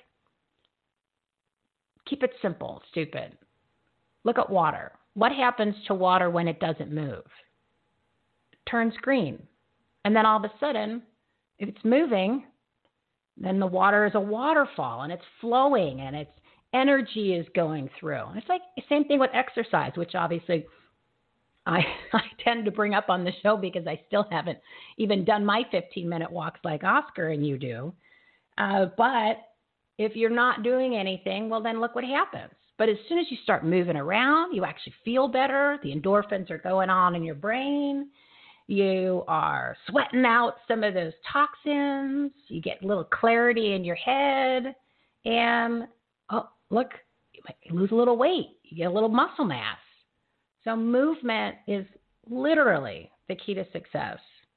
keep it simple, stupid. Look at water. What happens to water when it doesn't move? It turns green. And then all of a sudden, if it's moving, then the water is a waterfall and it's flowing and it's, energy is going through. And it's like the same thing with exercise, which obviously I, I tend to bring up on the show because I still haven't even done my fifteen minute walks like Oscar and you do. Uh, but if you're not doing anything, well, then look what happens. But as soon as you start moving around, you actually feel better. The endorphins are going on in your brain. You are sweating out some of those toxins. You get a little clarity in your head. And oh, look, you might lose a little weight. You get a little muscle mass. So movement is literally the key to success.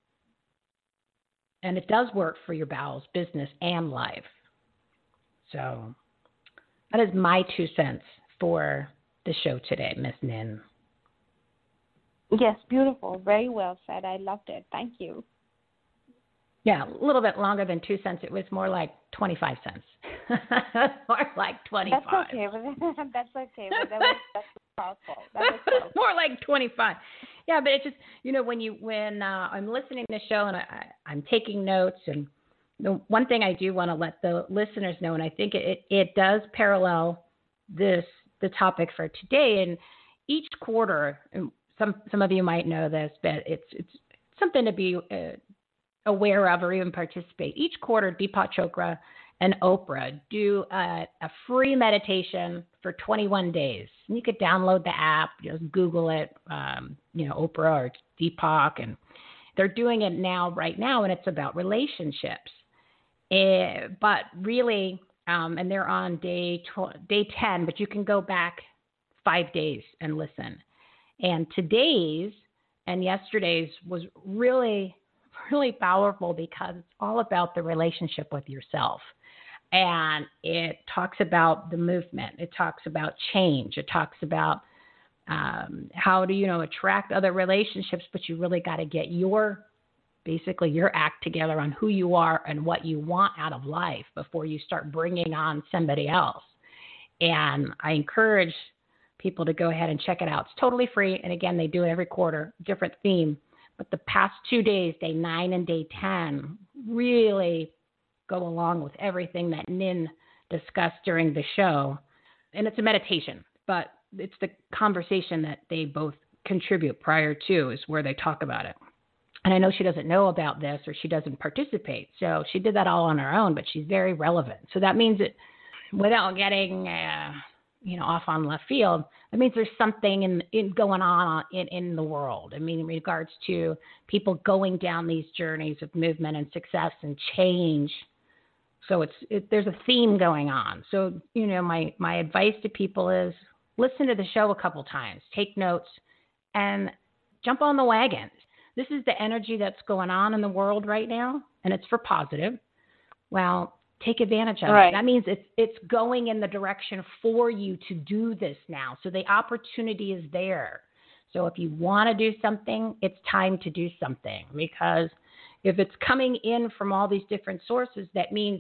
And it does work for your bowels, business, and life. So that is my two cents for the show today, Miss Nin. Yes, beautiful. Very well said. I loved it. Thank you. Yeah, a little bit longer than two cents. It was more like twenty-five cents. More like twenty-five. That's okay. That's okay. But that was, that's powerful. That was powerful. More like twenty-five. Yeah, but it just, you know, when you when uh, I'm listening to the show and I, I, I'm taking notes, and the one thing I do want to let the listeners know, and I think it, it does parallel this the topic for today. And each quarter, and some some of you might know this, but it's it's something to be uh, aware of or even participate. Each quarter, Deepak Chopra and Oprah do a, a free meditation for twenty-one days. And you could download the app, just Google it, um, you know, Oprah or Deepak, and they're doing it now, right now, and it's about relationships. Uh, but really, um, and they're on day tw- day ten, but you can go back five days and listen. And today's and yesterday's was really, really powerful because it's all about the relationship with yourself. And it talks about the movement. It talks about change. It talks about um, how do you know attract other relationships, but you really got to get your basically your act together on who you are and what you want out of life before you start bringing on somebody else. And I encourage people to go ahead and check it out. It's totally free. And again, they do it every quarter, different theme. But the past two days, day nine and day ten, really go along with everything that Nin discussed during the show. And it's a meditation, but it's the conversation that they both contribute prior to is where they talk about it. And I know she doesn't know about this or she doesn't participate. So she did that all on her own, but she's very relevant. So that means that without getting uh, you know, off on left field, that means there's something in, in going on in, in the world. I mean, in regards to people going down these journeys of movement and success and change. So it's it, there's a theme going on. So, you know, my, my advice to people is listen to the show a couple times, take notes, and jump on the wagon. This is the energy that's going on in the world right now, and it's for positive. Well, take advantage of right. it. That means it's it's going in the direction for you to do this now. So the opportunity is there. So if you want to do something, it's time to do something, because if it's coming in from all these different sources, that means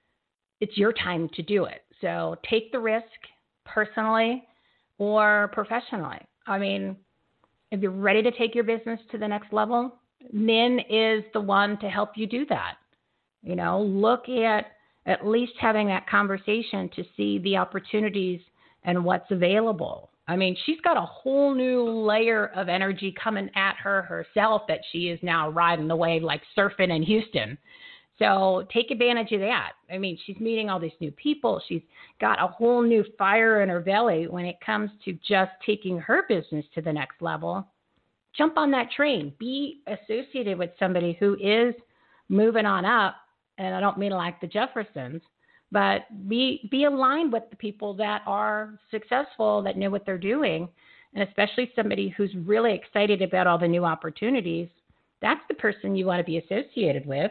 it's your time to do it. So take the risk personally or professionally. I mean, if you're ready to take your business to the next level, Nin is the one to help you do that. You know, look at at least having that conversation to see the opportunities and what's available. I mean, she's got a whole new layer of energy coming at her herself that she is now riding the wave like surfing in Houston. So take advantage of that. I mean, she's meeting all these new people. She's got a whole new fire in her belly when it comes to just taking her business to the next level. Jump on that train. Be associated with somebody who is moving on up. And I don't mean like the Jeffersons, but be be aligned with the people that are successful, that know what they're doing, and especially somebody who's really excited about all the new opportunities. That's the person you want to be associated with.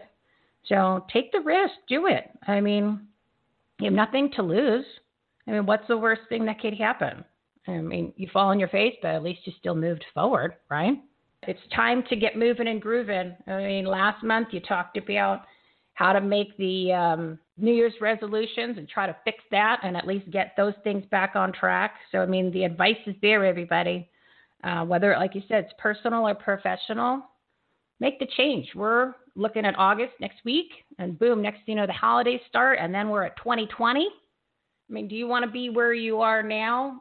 So take the risk, do it. I mean, you have nothing to lose. I mean, what's the worst thing that could happen? I mean, you fall on your face, but at least you still moved forward, right? It's time to get moving and grooving. I mean, last month you talked about how to make the um, New Year's resolutions and try to fix that and at least get those things back on track. So, I mean, the advice is there, everybody. Uh, whether, like you said, it's personal or professional, make the change. We're looking at August next week, and boom, next thing you know, the holidays start, and then we're at twenty twenty. I mean, do you want to be where you are now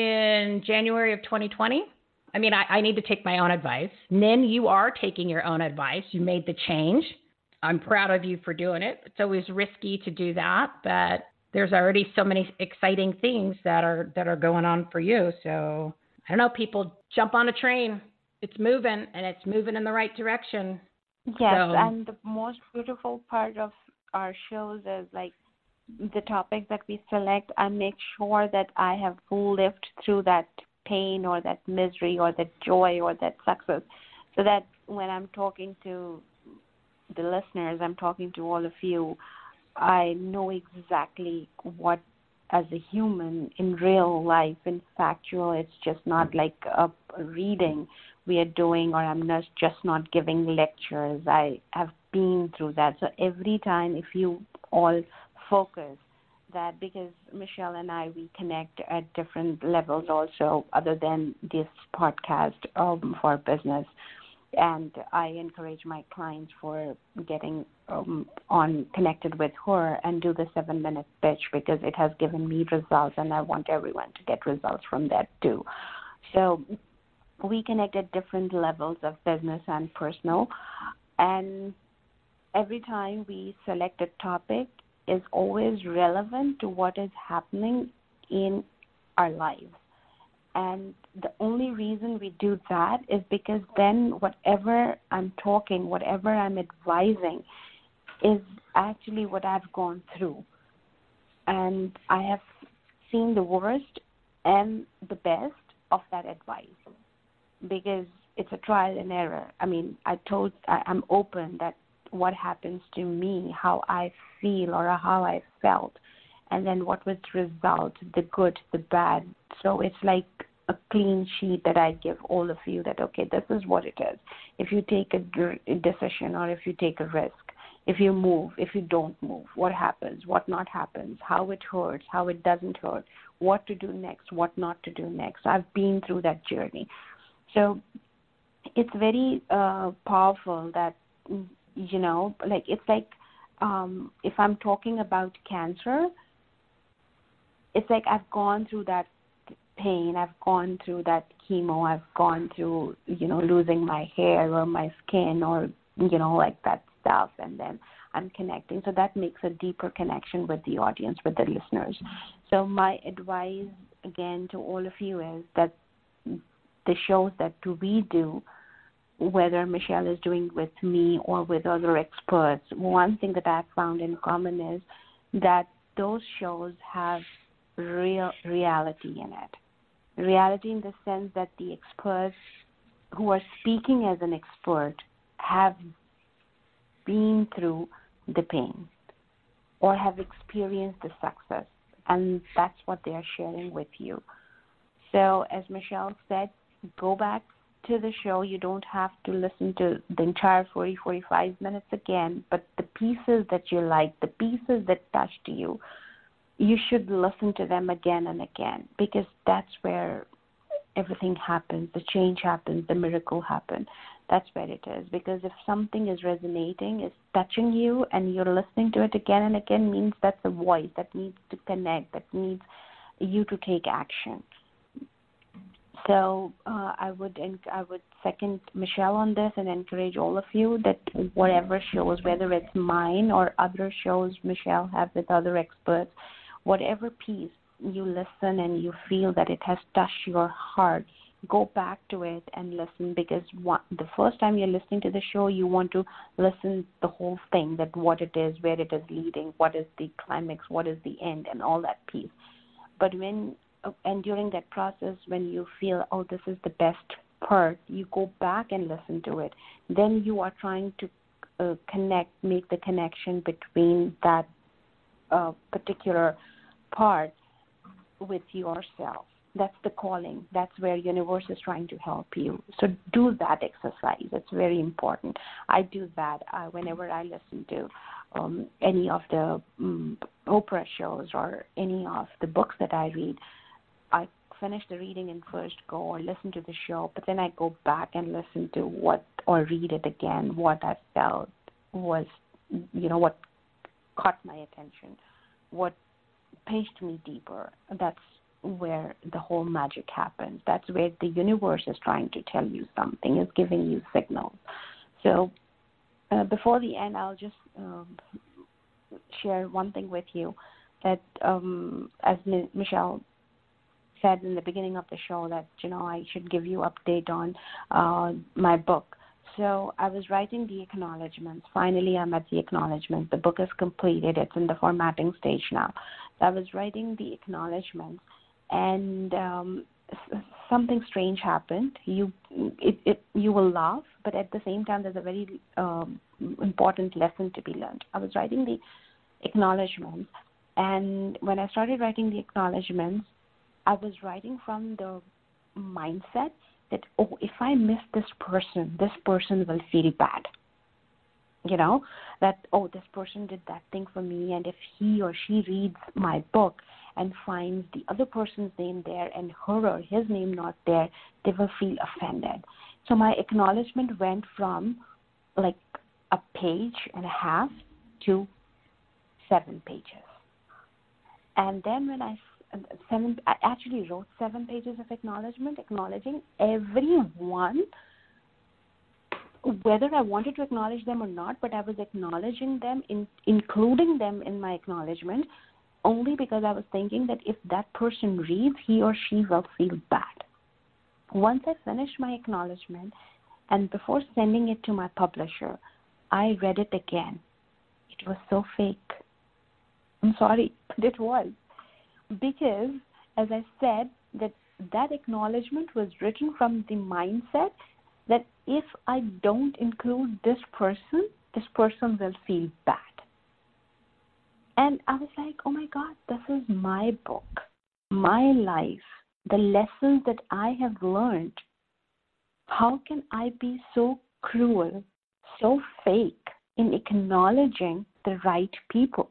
in January of twenty twenty? I mean, I, I need to take my own advice. Nin, you are taking your own advice. You made the change. I'm proud of you for doing it. It's always risky to do that, but there's already so many exciting things that are that are going on for you. So I don't know, people jump on a train. It's moving, and it's moving in the right direction. Yes, so, and the most beautiful part of our shows is like the topic that we select. I make sure that I have lived through that pain or that misery or that joy or that success, so that when I'm talking to the listeners, I'm talking to all of you, I know exactly what, as a human in real life, in factual, it's just not like a reading we are doing, or I'm not just not giving lectures. I have been through that. So every time, if you all focus that, because Michelle and I, we connect at different levels also, other than this podcast um, for business. And I encourage my clients for getting um, on connected with her and do the seven-minute pitch, because it has given me results, and I want everyone to get results from that too. So we connect at different levels of business and personal, and every time we select a topic is always relevant to what is happening in our lives. And the only reason we do that is because then whatever I'm talking, whatever I'm advising is actually what I've gone through. And I have seen the worst and the best of that advice, because it's a trial and error. I mean, I told, I, I'm open that what happens to me, how I feel or how I felt, and then what was the result, the good, the bad. So it's like a clean sheet that I give all of you that, okay, this is what it is. If you take a decision or if you take a risk, if you move, if you don't move, what happens, what not happens, how it hurts, how it doesn't hurt, what to do next, what not to do next. I've been through that journey. So it's very uh, powerful that, you know, like it's like um, if I'm talking about cancer, it's like I've gone through that pain, I've gone through that chemo, I've gone through, you know, losing my hair or my skin or, you know, like that stuff, and then I'm connecting. So that makes a deeper connection with the audience, with the listeners. So my advice, again, to all of you is that the shows that we do, whether Michelle is doing with me or with other experts, one thing that I've found in common is that those shows have real reality in it. Reality in the sense that the experts who are speaking as an expert have been through the pain or have experienced the success, and that's what they are sharing with you. So as Michelle said, go back to the show. You don't have to listen to the entire forty, forty-five minutes again, but the pieces that you like, the pieces that touched you, you should listen to them again and again, because that's where everything happens, the change happens, the miracle happens. That's where it is. Because if something is resonating, is touching you, and you're listening to it again and again, means that's a voice that needs to connect, that needs you to take action. So uh, I would I would second Michelle on this and encourage all of you that whatever shows, whether it's mine or other shows Michelle has with other experts, whatever piece you listen and you feel that it has touched your heart, go back to it and listen, because one, the first time you're listening to the show, you want to listen the whole thing, that what it is, where it is leading, what is the climax, what is the end, and all that piece. But when and during that process, when you feel, oh, this is the best part, you go back and listen to it. Then you are trying to uh, connect, make the connection between that uh, particular part with yourself. That's the calling. That's where universe is trying to help you. So do that exercise. It's very important. I do that uh, whenever I listen to um, any of the um, Oprah shows or any of the books that I read. I finish the reading in first go or listen to the show, but then I go back and listen to what, or read it again, what I felt was, you know, what caught my attention, what pinched me deeper. That's where the whole magic happens. That's where the universe is trying to tell you something, is giving you signals. So uh, before the end, I'll just uh, share one thing with you that, um, as M- Michelle said in the beginning of the show, that, you know, I should give you update on uh, my book. So I was writing the acknowledgments. Finally, I'm at the acknowledgments. The book is completed. It's in the formatting stage now. So I was writing the acknowledgments, and um, s- something strange happened. You it, it you will laugh, but at the same time, there's a very um, important lesson to be learned. I was writing the acknowledgements, and when I started writing the acknowledgements, I was writing from the mindset that, oh, if I miss this person, this person will feel bad. You know, that, oh, this person did that thing for me, and if he or she reads my book and finds the other person's name there and her or his name not there, they will feel offended. So my acknowledgement went from like a page and a half to seven pages. And then when I seven, I actually wrote seven pages of acknowledgement, acknowledging everyone, whether I wanted to acknowledge them or not, but I was acknowledging them, in, including them in my acknowledgement, only because I was thinking that if that person reads, he or she will feel bad. Once I finished my acknowledgement, and before sending it to my publisher, I read it again. It was so fake. I'm sorry, but it was. Because, as I said, that that acknowledgement was written from the mindset that if I don't include this person, this person will feel bad. And I was like, oh my God, this is my book, my life, the lessons that I have learned. How can I be so cruel, so fake in acknowledging the right people?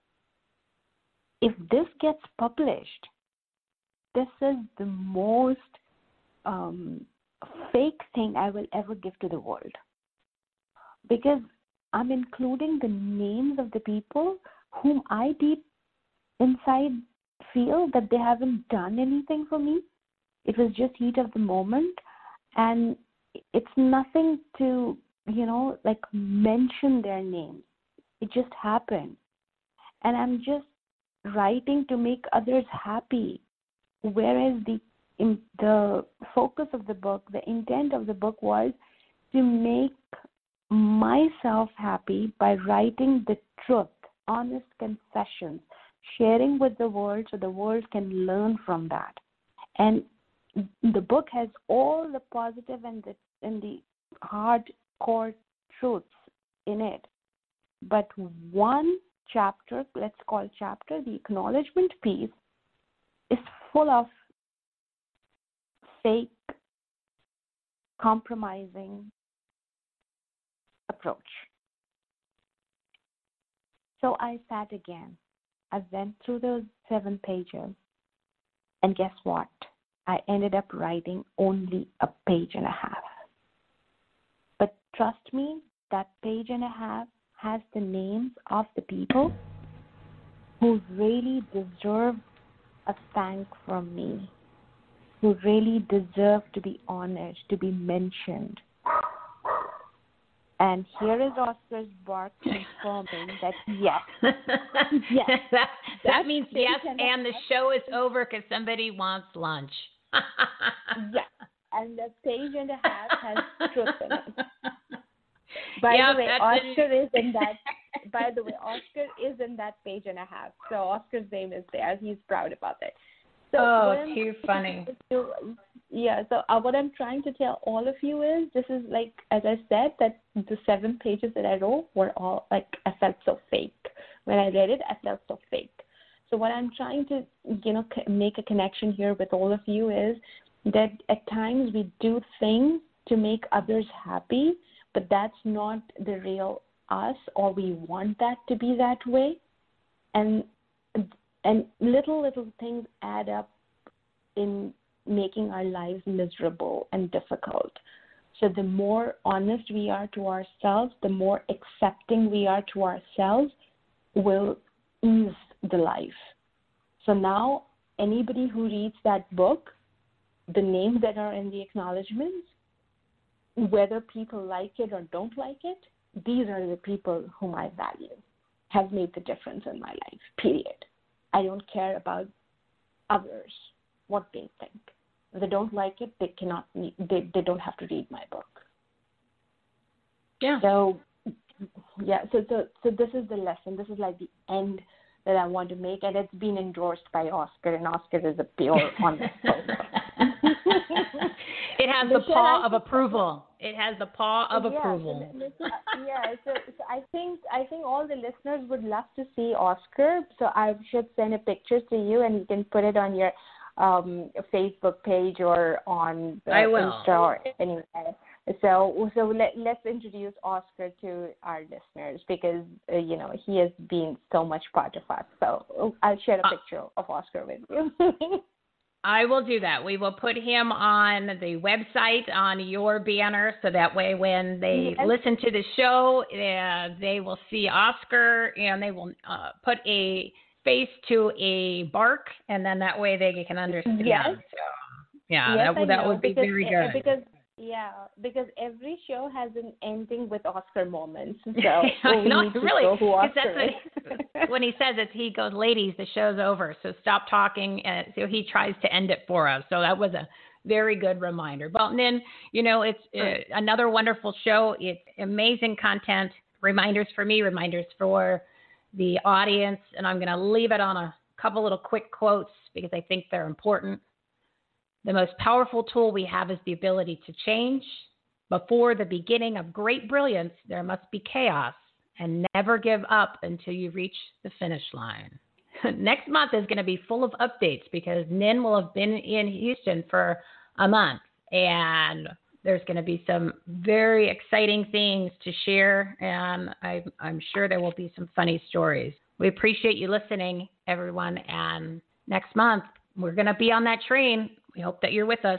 If this gets published, this is the most um, fake thing I will ever give to the world. Because I'm including the names of the people whom I deep inside feel that they haven't done anything for me. It was just heat of the moment. And it's nothing to, you know, like mention their names. It just happened. And I'm just writing to make others happy. Whereas the in the focus of the book, the intent of the book was to make myself happy by writing the truth, honest confessions, sharing with the world so the world can learn from that. And the book has all the positive and the and the hardcore truths in it. But one chapter, let's call chapter, the acknowledgement piece, is full of fake, compromising approach. So I sat again. I went through those seven pages, and guess what? I ended up writing only a page and a half. But trust me, that page and a half has the names of the people who really deserve a thank from me, who really deserve to be honored, to be mentioned. And here is Oscar's bark confirming that yes. yes. that, that that means yes, and, and the show is over because somebody wants lunch. Yes, and the page and a half has truth in it. By yep, the way, Oscar it. is in that. By the way, Oscar is in that page and a half. So Oscar's name is there. He's proud about it. So oh, too funny. To, yeah. So uh, what I'm trying to tell all of you is, this is like, as I said, that the seven pages that I wrote were all like, I felt so fake. When I read it, I felt so fake. So what I'm trying to, you know, make a connection here with all of you is that at times we do things to make others happy, but that's not the real us, or we want that to be that way. And and little, little things add up in making our lives miserable and difficult. So the more honest we are to ourselves, the more accepting we are to ourselves, will ease the life. So now anybody who reads that book, the names that are in the acknowledgements, whether people like it or don't like it, these are the people whom I value, have made the difference in my life, period. I don't care about others, what they think. If they don't like it, they cannot. They they don't have to read my book. Yeah. So, yeah. So so so this is the lesson. This is like the end that I want to make, and it's been endorsed by Oscar, and Oscar is a pure honest person. It has the paw of approval. It has the paw of yeah, approval. yeah, so, so I think I think all the listeners would love to see Oscar. So I should send a picture to you, and you can put it on your um, Facebook page or on uh, I will. Insta or anywhere. So so let let's introduce Oscar to our listeners, because uh, you know he has been so much part of us. So I'll share a picture uh, of Oscar with you. I will do that. We will put him on the website, on your banner, so that way when they yes. listen to the show, uh, they will see Oscar, and they will uh, put a face to a bark, and then that way they can understand. Yes. So, yeah, yes, that, that would be because, very good. Because Yeah, because every show has an ending with Oscar moments. So I know, really, because that's what, when he says it, he goes, "Ladies, the show's over, so stop talking." And so he tries to end it for us. So that was a very good reminder. Well, Nin, you know, it's uh, another wonderful show. It's amazing content, reminders for me, reminders for the audience, and I'm going to leave it on a couple little quick quotes because I think they're important. The most powerful tool we have is the ability to change. Before the beginning of great brilliance, there must be chaos, and never give up until you reach the finish line. Next month is going to be full of updates because Nin will have been in Houston for a month, and there's going to be some very exciting things to share, and I, I'm sure there will be some funny stories. We appreciate you listening, everyone, and next month we're going to be on that train. We hope that you're with us.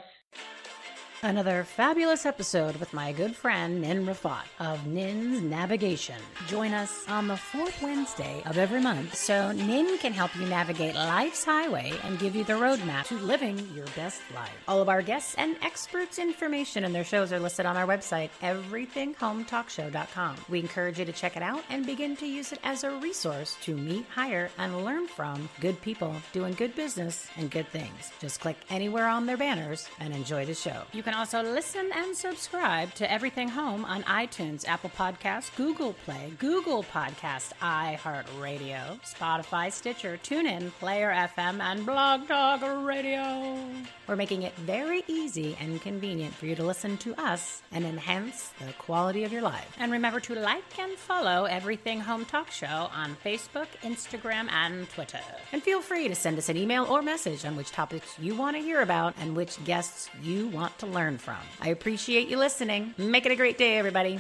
Another fabulous episode with my good friend Nin Rafat of Nin's Navigation. Join us on the fourth Wednesday of every month so Nin can help you navigate life's highway and give you the roadmap to living your best life. All of our guests and experts' information and their shows are listed on our website, everything home talk show dot com. We encourage you to check it out and begin to use it as a resource to meet, hire, and learn from good people doing good business and good things. Just click anywhere on their banners and enjoy the show. You can also listen and subscribe to Everything Home on iTunes, Apple Podcasts, Google Play, Google Podcasts, iHeartRadio, Spotify, Stitcher, TuneIn, Player F M, and Blog Talk Radio. We're making it very easy and convenient for you to listen to us and enhance the quality of your life. And remember to like and follow Everything Home Talk Show on Facebook, Instagram, and Twitter. And feel free to send us an email or message on which topics you want to hear about and which guests you want to learn from. I appreciate you listening. Make it a great day, everybody.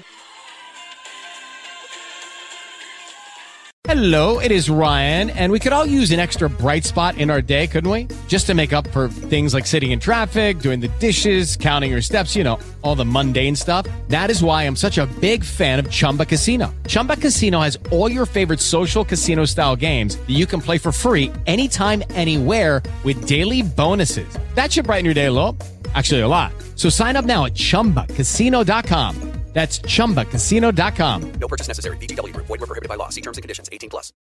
Hello, it is Ryan, and we could all use an extra bright spot in our day, couldn't we? Just to make up for things like sitting in traffic, doing the dishes, counting your steps, you know, all the mundane stuff. That is why I'm such a big fan of Chumba Casino. Chumba Casino has all your favorite social casino-style games that you can play for free anytime, anywhere with daily bonuses. That should brighten your day a little. Actually, a lot. So sign up now at chumba casino dot com. That's chumba casino dot com. No purchase necessary. V G W Group. Void where prohibited by law. See terms and conditions. eighteen plus.